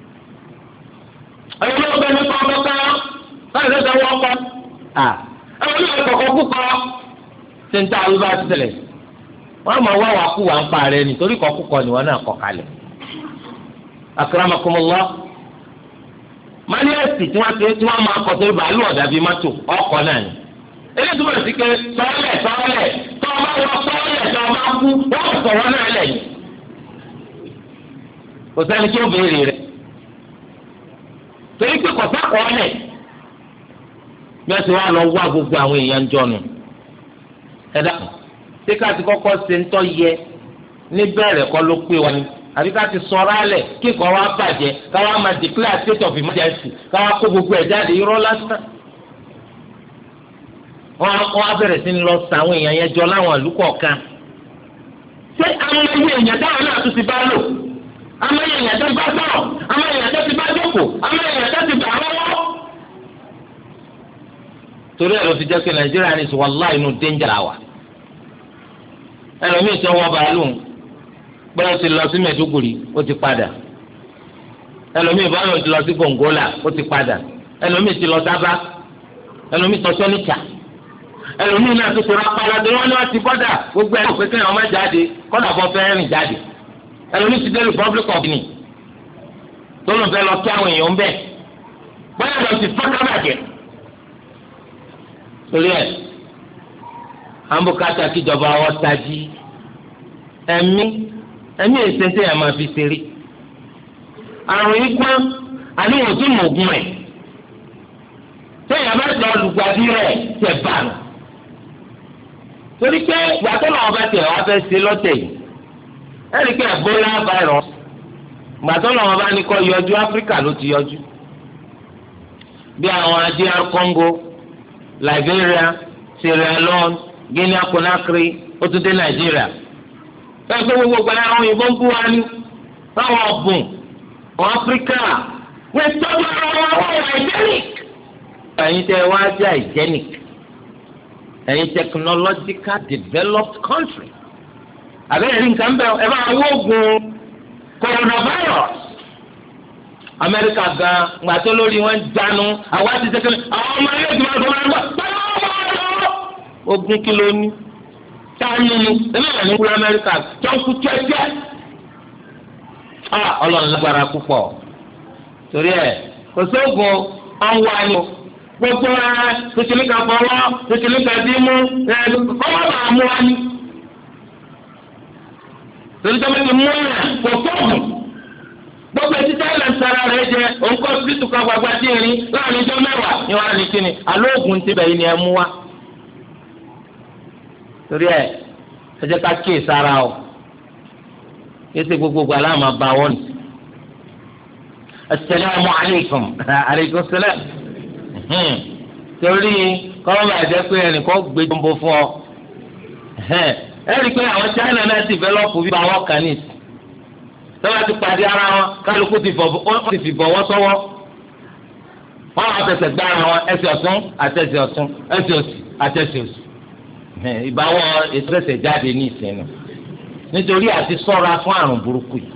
ọ̀yọ́ ló gbé ní kọ́kọ́ báyìí ló sọ wọ́n kọ́ àwọn ilé ìkọ̀kọ́ kúkọ́ ṣe ń ta àwọn ibà tẹ̀lẹ̀ wọ́n mọ̀ wá wàá kú wà ń pa rẹ̀ nítorí kọ́kúkọ ni wọ́n náà kọ́ kalẹ̀. akramakumullah maniasi tí wọ́n máa kọ́ sórí bàálù ọ̀dà bíi mọ́tò ọkọ̀ náà ni. eléyìí túbọ̀ sí pé sọ́ọ́lẹ̀ tó o bá wọ sọ́ọ́lẹ̀ tó o bá kú wọ́n sọ̀rọ̀ náà lẹ́yìn. kò sẹ́ni tí ó béèrè rẹ̀ torí pé kọ̀sákọ̀ ọ̀lẹ̀ bí wọ́n ti wá lọ wá gbogbo àwọn èèyàn jọ̀nù. ẹ̀dá tí ká ti kọ́kọ́ ṣe ń tọ́ yẹ níbẹ̀rẹ̀ kọ́ ló pé wa ni àbí ká ti sọ̀rọ̀ alẹ̀ kí nǹkan wá bàjẹ́ káwá máa declare state of emergency káwá kó gbogbo ẹ̀ jáde irọ́ lásán. wọ́n á bẹ̀rẹ̀ sí ni lọ sa àwọn èèyàn yẹn jọ láwọn ìlú kọ̀ọ̀kan. ṣé àwọn ẹgbẹ́ èèyàn dáhùn náà tún ti bá lò? àwọn èèyàn tó ti bá sọ̀rọ̀, àwọn èèyàn tó ti bá jókòó, àwọn èèyàn tó ti bá lọ́wọ́. torí ẹ̀ ló fi jẹ́ pé nàìjíríà ní sọ wàláhì inú danger la wà. ẹlòmíì tó wọ bàálù bẹ́ẹ̀ ti lọ sí Mẹ̀dúgùrì ó ti padà, ẹlòmíì báyọ̀ ti lọ sí Gongola ó ti padà, ẹlòmíì ti lọ Sábà, ẹlòmíì tọ́ sọ́nìkà, ẹlòmíì náà tó sọ̀rọ̀ apalá tó wọ́n ní wọ́n ti bọ́dà gbogbo ẹ̀ pé kéèyàn má jáde kọ́dà bọ́ fẹ́ rìn jáde, ẹlòmíì ti dé Republic of Guinea tó lọ fẹ́ lọ kí àwọn èèyàn bẹ́ẹ̀ báyọ̀ lọ sí fọ́kábàjẹ́. torí ẹ̀ àǹbùkátà kíjọba wọn tají ẹ̀mí ìsèǹtẹ̀ yẹn máa fi ṣeré àrùn yìí gbọ́n àníwò tí mò ń gún ẹ̀ tẹ̀yìn abẹ́ lọ lùgbàdì rẹ̀ tẹ̀ bá nù torí pé gbàtọ́ làwọn bá tẹ̀ wá fẹ́ ṣe lọ́tẹ̀ yìí ẹ̀rí pé Ebola virus gbàtọ́ làwọn bá ní kọ́ yọjú Áfíríkà ló ti yọjú bí àwọn DR Congo, Liberia, Sierra Leone, Guinea Conakry ó tún dé Nàìjíríà. bẹ́ẹ̀ pé gbogbo ìgbà àwọn òyìnbó ń bú wa ní báwọn ọ̀bùn ọ̀ Áfíríkà wọ́n tọ́jú àwọn ọmọ hygienic. ẹ̀yin tẹ́ wá jẹ́ hygienic ẹ̀yin technological developed country. àbẹ́rẹ́ rí nǹkan bẹ́ẹ̀ ẹ bá wọ́n oògùn coronavirus. Amẹ́ríkà gan gbàtọ́ lórí wọn jánu àwọn àti sẹ́kẹ̀lẹ̀ àwọn ọmọ ilé ìgbìmọ̀ tó máa ń gbà ogun kìló ní táwọn nínú ẹlẹ́yìn ní wúlò Amẹ́ríkà tó ń kú tíẹ́tíẹ́. Ọlọ́run lágbára púpọ̀ torí ẹ̀ kò sóògùn ọ̀hún wa ni gbogbo ẹ̀ kékeré kan fọwọ́ kékeré kan dín mú kọ́mọ́ bá mú wa ni torí tó ti mú ẹ̀ kò sóògùn gbogbo etí táyà ń sara rẹ̀ jẹ òǹkọ́ síbítù kan gbàgbà dín rin láàrin ijọ́ mẹ́wàá ni wọ́n á ní kíni alóògùn ti bẹ̀yìn ni ẹ mú wa. torí ẹ jẹ́ ká kíyè sára o kéésì gbogbo aláàmà bá wọn. asalaamu aleykum aleykum salaam. torí kọ́mọ́ bá jẹ́ pé ẹnìkan gbé jọ̀ǹbó fún ọ. ẹ rí i pé àwọn China náà ti dìvẹ́lọ́pù bí àwọn kanis tọ́lá ti pàdé ara wọn kálukú ti fìbọ̀ wọ́ sọ́wọ́ wọ́n á fẹsẹ̀ gbá ara wọn ẹsẹ̀ ọ̀tún àtẹsẹ̀ ọ̀tún ẹsẹ̀ òsì àtẹsẹ̀ òsì ìbáwọ̀ ètò ẹsẹ̀ jáde ní ìsinmi nítorí àti ṣọ́ra fún àrùn burúkú yìí.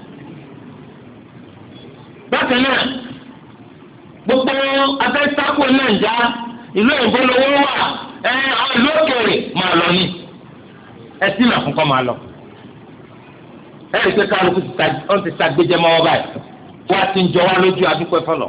bákan náà gbogbo afẹ́sáko nàìjà ìlú òyìnbó lówó wà àwọn ìlú òkèèrè máa lọ ní ẹtí náà fún kọ́ máa lọ. ẹ̀rí pé kálukú ti sàgbéjẹ mọ́wọ́ báyìí wọ́n ti ń jọ wá lójú adúpẹ́ fọlọ́.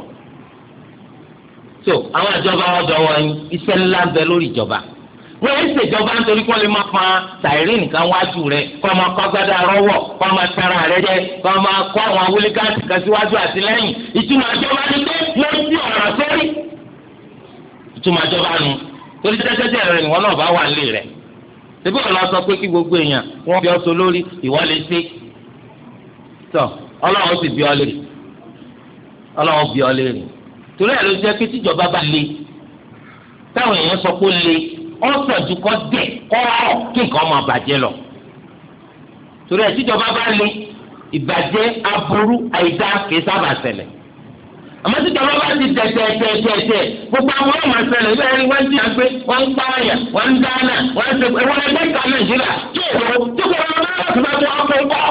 so àwọn ìjọba wọn jọ wọ́n iṣẹ́ ńlá ń bẹ lórí ìjọba. wọ́n ń ṣèjọba nítorí kọ́ lè máa pa tàìrí nìkan wájú rẹ̀ kọ́ máa kọ́ gbádà rọ́wọ́ kọ́ máa tara rẹ̀ jẹ́ kọ́ máa kọ́ àwọn awúlígáàtì kan síwájú àti lẹ́yìn. ìtumọ̀ ìjọba ni pé wọ́n ti ọ̀rọ̀ sórí. ìtumọ̀ ìjọba nu torí tẹ́tẹ́tẹ́ rẹ̀ ni wọ́n náà bá wà nílé rẹ̀. ṣébí ọ̀la sọ pé kí gbogbo èèyàn wọ́n fi ọ́ so lórí ìwọ́lé sí tọ Ọlọ́run sì bí ọ léèrè Ọlọ́run bí ọ léèrè torí ẹ̀ ló jẹ́ pé tíjọba bá le táwọn èèyàn sọ pé le ọ̀sán ju kọ́ dẹ̀ kọ́ ọ̀ kí nǹkan máa bàjẹ́ lọ torí ẹ̀ tíjọba bá le ìbàjẹ́ aburú àìdá kìí sábà ṣẹlẹ̀ àmọ́ tíjọba bá ti tẹ̀ gbogbo àwọn ọmọ ṣẹlẹ̀ bẹ́ẹ̀ ni wọ́n ti àgbẹ̀ wọ́n ń pààyàn wọ́n ń dáná wọ́n ń ṣe ẹ̀wọ̀n ẹgbẹ́ ìta Nàìjíríà tí kò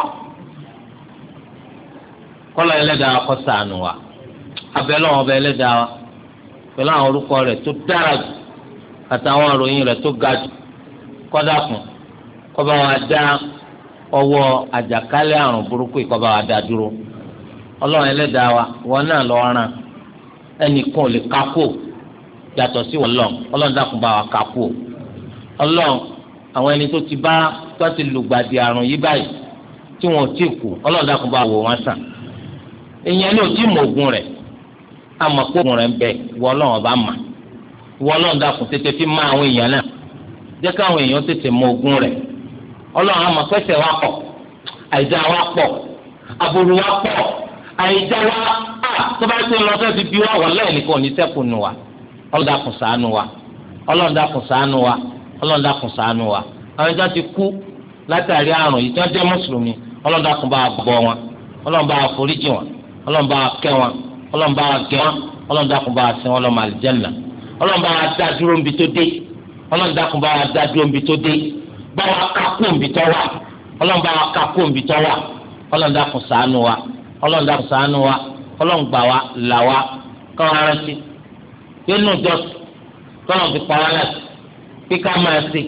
kọ́lọ̀ ẹlẹ́dàá kó ṣàánú wa abẹ́lẹ́ wọn ọba ẹlẹ́dàá wa pẹ̀lú àwọn orúkọ rẹ̀ tó dára jù àtàwọn ìròyìn rẹ̀ tó ga jù kọ́dà kùn kọ́ba wa dá ọwọ́ àjàkálẹ̀ àrùn burúkú yìí kọ́ba wa dá dúró ọlọ́run ẹlẹ́dàá wa wọn náà lọ ràn ẹnìkan ò lè kákó yàtọ̀ sí Ọlọ́run dákun bá wa kákó Ọlọ́run àwọn ẹni tó ti lùgbàdì àrùn yìí báyìí tí wọn ò tí kú Ọlọ́run dákun bá wò wọ́n sàn ìyẹn ní ò tí mọ ogun rẹ̀ àmọ́ pé ogun rẹ̀ ń bẹ ìwọ Ọlọ́run ọba mà ìwọ Ọlọ́run dákun tètè fi má àwọn èèyàn náà jẹ́ káwọn èèyàn tètè mọ ogun rẹ̀ Ọlọ́run àmọ́ pẹ́sẹ̀ wa pọ̀ àìjà wa pọ̀ aburú wa pọ̀ àìjà wa tó bá tó lọ sẹ́ẹ̀ ti bí wa wọlé nìkan ní sẹ́kùn nù wa Ọlọ́run dákun ṣàánú wa Ọlọ́run dákun ṣàánú wa Ọlọ́run dákun ṣàánú wa àwọn ìjọ ti kú látàrí àrùn yìí tí wọ́n jẹ́ mùsùlùmí Ọlọ́run dákun bá gbọ́ wọn Ọlọ́run bá foríjì wọn Ọlọ́run bá kẹ́ wọn Ọlọ́run bá gẹ̀ wọn Ọlọ́run dákun bá sìn wọn lọ́mọ àlìjẹ́nà Ọlọ́run bá dá dúró níbi tó dé Ọlọ́run dákun bá dá dúró níbi tó dé bá wa kákó níbi tó wà Ọlọ́run bá wa kákó níbi tó wà Ọlọ́run dákun ṣàánú wa Ọlọ́run dákun ṣàánú wa Ọlọ́run gbà wá là wá káwọn arántí nínú ìjọsìn tọ́lọ̀ fi pa wá láti kí ká máa ṣe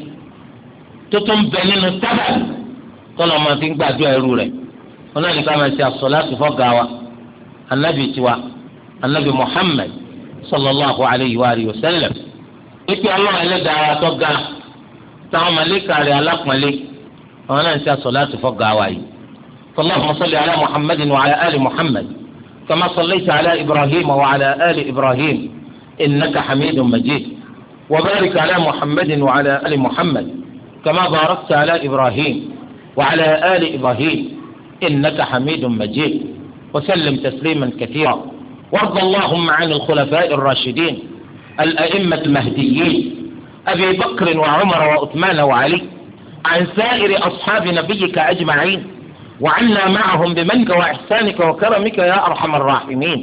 tó tún bẹ nínú sábà tọ́lọ̀ máa fi ń gbàdúrà ẹrú rẹ̀ wọn náà ní ká máa ṣe àsọ̀láàtù fọ́gà wa anabi tiwa anabi Muhammad sallallahu alayhi wa alihi wa sallam ipe Ọlọ́run ẹlẹ́dàá tó ga táwọn màlàíkà rẹ̀ alápọ̀nlé wọn náà ń ṣe àsọ̀láàtù fọ́gà wa yìí Allahumma salli ala Muhammadin wa ala ali Muhammad kama sallaita ala Ibrahim wa ala ali Ibrahim innaka Hamidun Majid وبارك على محمد وعلى آل محمد كما باركت على إبراهيم وعلى آل إبراهيم إنك حميد مجيد وسلم تسليما كثيرا وارض اللهم عن الخلفاء الراشدين الأئمة المهديين أبي بكر وعمر وعثمان وعلي عن سائر أصحاب نبيك أجمعين وعنا معهم بمنك وإحسانك وكرمك يا أرحم الراحمين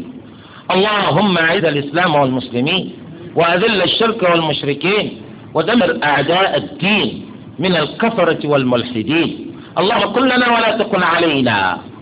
اللهم أعز الإسلام والمسلمين وأذل الشرك والمشركين ودمر أعداء الدين من الكفرة والملحدين اللهم كن لنا ولا تكن علينا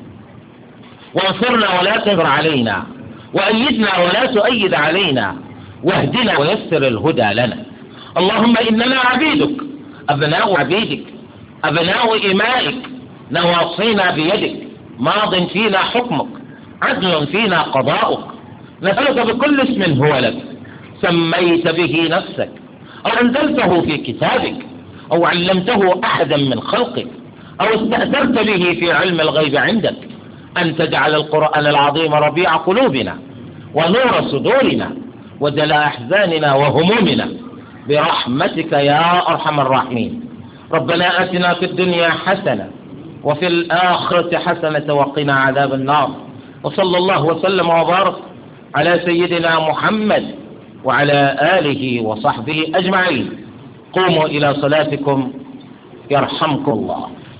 وانصرنا ولا تنصر علينا وأيدنا ولا تؤيد علينا واهدنا ويسر الهدى لنا اللهم إننا عبيدك أبناء عبيدك أبناء إمائك نواصينا بيدك ماض فينا حكمك عدل فينا قضاؤك نسألك بكل اسم هو لك سميت به نفسك أو أنزلته في كتابك أو علمته أحدا من خلقك أو استأثرت به في علم الغيب عندك أن تجعل القرآن العظيم ربيع قلوبنا ونور صدورنا وجلاء أحزاننا وهمومنا برحمتك يا أرحم الراحمين ربنا آتنا في الدنيا حسنة وفي الآخرة حسنة وقنا عذاب النار وصلى الله وسلم وبارك على سيدنا محمد وعلى آله وصحبه أجمعين قوموا إلى صلاتكم يرحمكم الله